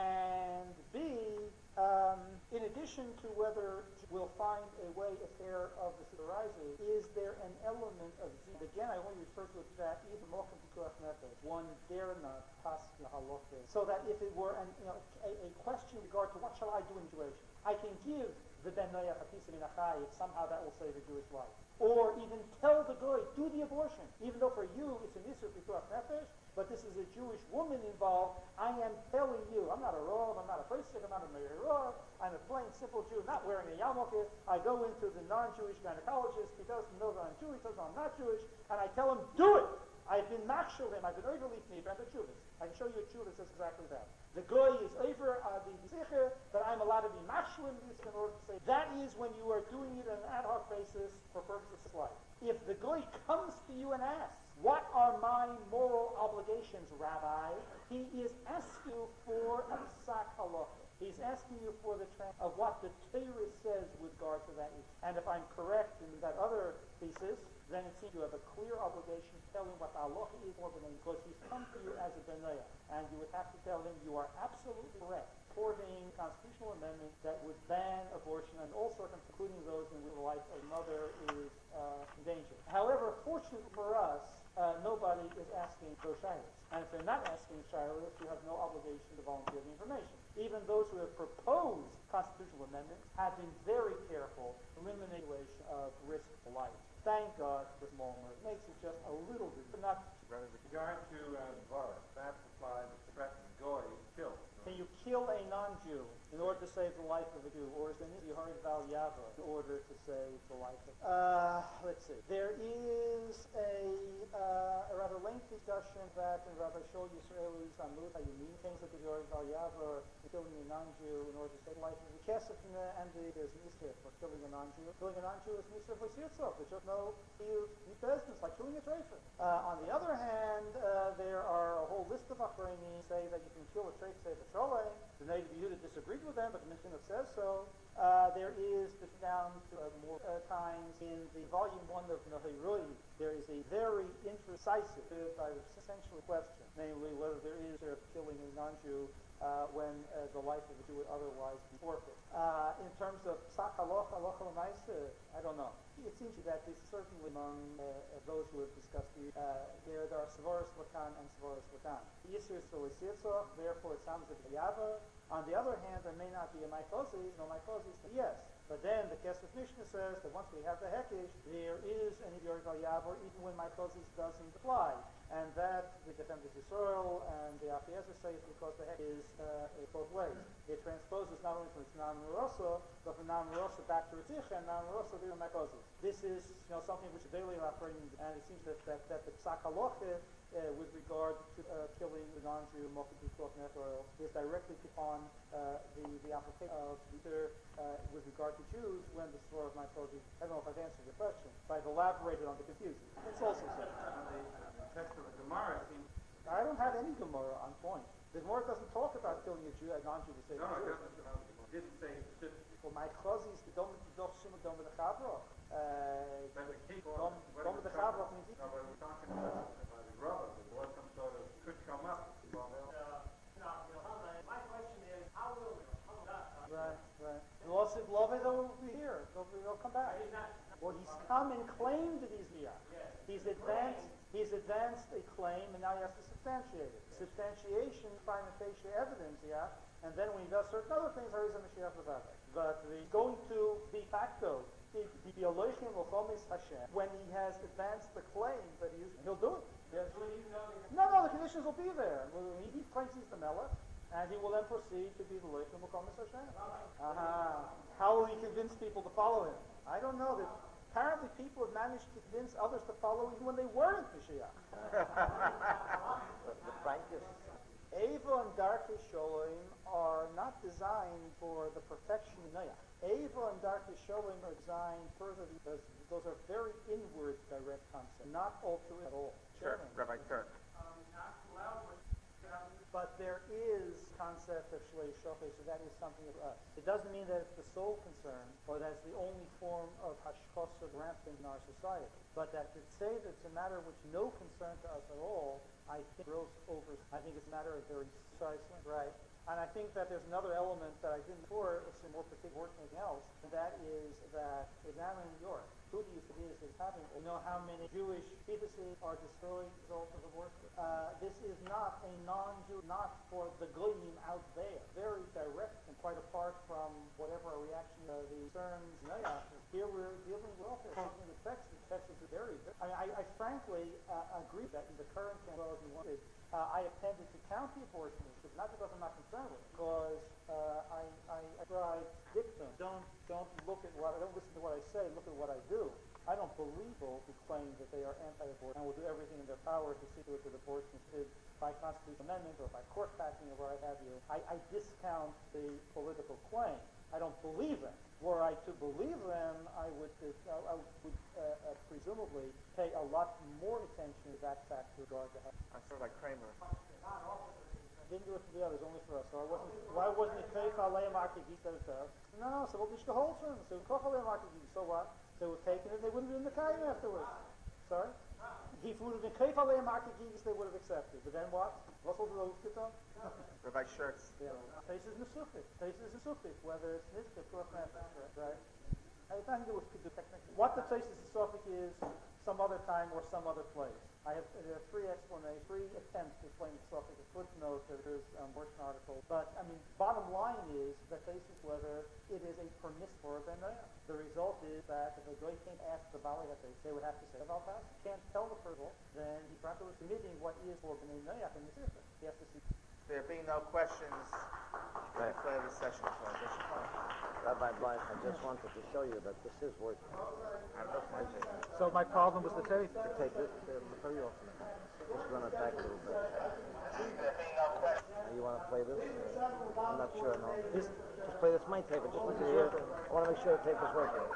And B, um, in addition to whether we'll find a way of care of the situation arises, is there an element of Z? Again, I only refer to it that either Mochim Pikuach Nefesh, one dare not pass the halakha. So that if it were an, you know, a, a question in regard to what shall I do in situation, I can give the Ben Noach a piece of minachai if somehow that will save a Jewish life. Or even tell the Goy, do the abortion. Even though for you it's an Isur Pikuach Nefesh, but this is a Jewish woman involved, I am telling you, I'm not a Rav, I'm not a Pesach, I'm not a Meir Rav, I'm a plain, simple Jew, not wearing a yarmulke. I go into the non-Jewish gynecologist, he doesn't know that I'm Jewish, he doesn't know I'm not Jewish, and I tell him, do it! I've been makshul him, I've been overleaf me, and the Chuvas. I can show you a Chuva that says exactly that. The Goy is over uh, the Zicher, that I'm allowed to be makshul him in order to say, that is when you are doing it on an ad hoc basis for purposes of life. If the Goy comes to you and asks, what are my moral obligations, Rabbi? He is asking you for a psak halacha. He's asking you for the trend of what the Torah says with regard to that issue. And if I'm correct in that other thesis, then it seems you have a clear obligation to tell him what the halacha is more than because he's come to you as a Ben Noach. And you would have to tell him you are absolutely correct, supporting constitutional amendment that would ban abortion and all circumstances, including those in which the life of a mother is uh, in danger. However, fortunately for us, Uh, nobody is asking for shilas. And if they're not asking shilas, you have no obligation to volunteer the information. Even those who have proposed constitutional amendments have been very careful to eliminate the situation of risk to life. Thank God for Smolmer. It makes it just a little bit, but not With regard to uh, Dvar, that applies to threatened Goy kill. Can you kill a non-Jew in order to save the life of a Jew, or is there need Yeharid Val Yava in order to save the life of? Uh, let's see. There is a, uh, a rather lengthy discussion that in Rabbi Shol Yisraelis Amud Hayumin things that the Yeharid Val Yava killing a non-Jew in order to save the life of the Kesef and the, there's an Isra for killing a non-Jew. Killing a non-Jew is an Isra for Sirtzov. There's just no business like killing a trefer. Uh, on the other hand, uh, there are a whole list of Achrayim say that you can kill a trefer, save a Sholem. The Neiv Yehuda disagreed with them, but the Mishnah says so. Uh, there is, down to uh, more uh, times in the volume one of Nahirui, there is a very incisive, uh, essential question, namely whether there is a killing a non-Jew uh, when uh, the life of a Jew would otherwise be forfeit. Uh, in terms of psak halacha, halacha l'maisa, I don't know. It seems that this certainly among uh, those who have discussed the, uh, there, there are Savaris Lakan and Savaris Lakan. The Yisr is still a Sirtzach, therefore it sounds like a Yava. On the other hand, there may not be a Mycosis, no Mycosis, yes. But then the Kesef Mishnah says that once we have the Hekesh, there is an Idior Yavor even when my Chazis doesn't apply. And that the defendant Yisrael and the Afiyazah say is because the Hekesh is uh, both ways. It transposes not only from its non-Murosa, but from non-Murosa back to Ritzicha and non-Murosa to my Chazis. This is you know something which is daily operating, and it seems that, that, that the Psak Halacha Uh, with regard to uh, killing the non-Jew Mochid Nethroil is directly upon uh, the, the application of either uh, with regard to Jews when the story of my Chazis. I don't know if I've answered your question, but I've elaborated on the confusion. It's also said. The text of the Gemara seems... I don't have any Gemara on point. The Gemara doesn't talk about killing a Jew, a non-Jew to save No, a it Jew. doesn't. It didn't say specifically. For my Chazis, the Dom Doch Shimon Dom the Chavroch. But the key Dom what Dom it the was Chavroch talking- means No, but we're talking about about the rubber. There was some sort of could come up. Well, My question is, how will we? Right, right. The lawsuit Lovey, they'll be here. They'll, be, they'll come back. Well, he's come and claimed that he's here. He's advanced. He's advanced a claim, and now he has to substantiate it. Substantiation, prima facie evidence, yeah. And then when he does certain other things, there is a Mashiach Levavah. But he's going to de facto be the Elohim Lochomis Hashem when he has advanced the claim that he's, he'll do it. Yes. No, no, the conditions will be there. He, he claims he's the Melech. And he will then proceed to be the Leichem L'Komis Hashem. Uh-huh. How will he convince people to follow him? I don't know. That apparently people have managed to convince others to follow even when they weren't Mashiach. The Frankists. Ava and Darkei Sholem are not designed for the perfection of Noach. Ava and Darkei Sholem are designed further because those are very inward direct concepts, not altruistic at all. Sure, Rabbi Kirk. But there is concept of Shlei Shofei, so that is something of us. It doesn't mean that it's the sole concern, or that it's the only form of hashkosah rampant in our society. But that to say that it's a matter which no concern to us at all, I think grows over. I think it's a matter of very precisely right. And I think that there's another element that I didn't before, it's a more particular work than anything else, and that is that examine New York. Who do you think is happening? You know how many Jewish fetuses are destroyed as a result of abortion? Uh, this is not a non-Jew, not for the goyim out there. Very direct and quite apart from whatever our reaction to the concerns. Here we're dealing with welfare, taking the text. The text is very. I, I, I frankly uh, agree that in the current as well as we wanted. Uh, I appended to county abortionists, but not because I'm not concerned with it, because uh, I, I, I tried dictum. Don't don't look at what I don't listen to what I say. Look at what I do. I don't believe people who claim that they are anti-abortion and will do everything in their power to see to it that abortion is by constitutional amendment or by court packing or what have you. I, I discount the political claim. I don't believe them. Were I to believe them, I would, uh, I would uh, uh, presumably pay a lot more attention to that fact with regard to health. I'm sort of like Kramer. Didn't do it for the others, only for us. So I wasn't. Why wasn't it Keif Alei Markegi instead of us? No, so what we should hold to them. So Keif Alei Markegi. So what? They were taken it. They wouldn't be in the Kaim afterwards. Sorry. If it would have been Keif Alei Markegi, they would have accepted. But then what? What's all the those get done? Rabbi Shirts. Yeah. Faces Nesufik. Faces Nesufik. Whether it's Nizka, Kurach Nefesh, right? I have nothing to do with the technique. What the Faces Nesufik is, some other time or some other place. I have uh, three explanations, three attempts to explain the Nesufik. A footnote that there's an abortion article. But, I mean, bottom line is that faces whether it is a permissible or benayah. The result is that if a guy came ask the Bali Hafiz, they would have to say, well, you can't tell the person, then he probably was committing what is for benayah in the system. He has to see. There being no questions, I declare the session closed. Rabbi Blythe, I just wanted to show you that this is working. So my problem was the tape. The tape is uh, very often. It's going to attack a little bit. You want to play this? I'm not sure, no. Just, just play this, my tape. I just want to hear. I want to make sure the tape is working.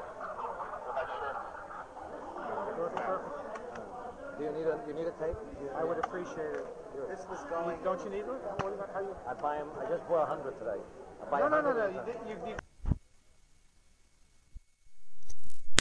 Perfect. Do you need a you need a tape? I would appreciate it. This was going. Don't you need one? How you? I buy them. I just bought a hundred today. I buy No, a no, no, hundred no. at a time. You, you, you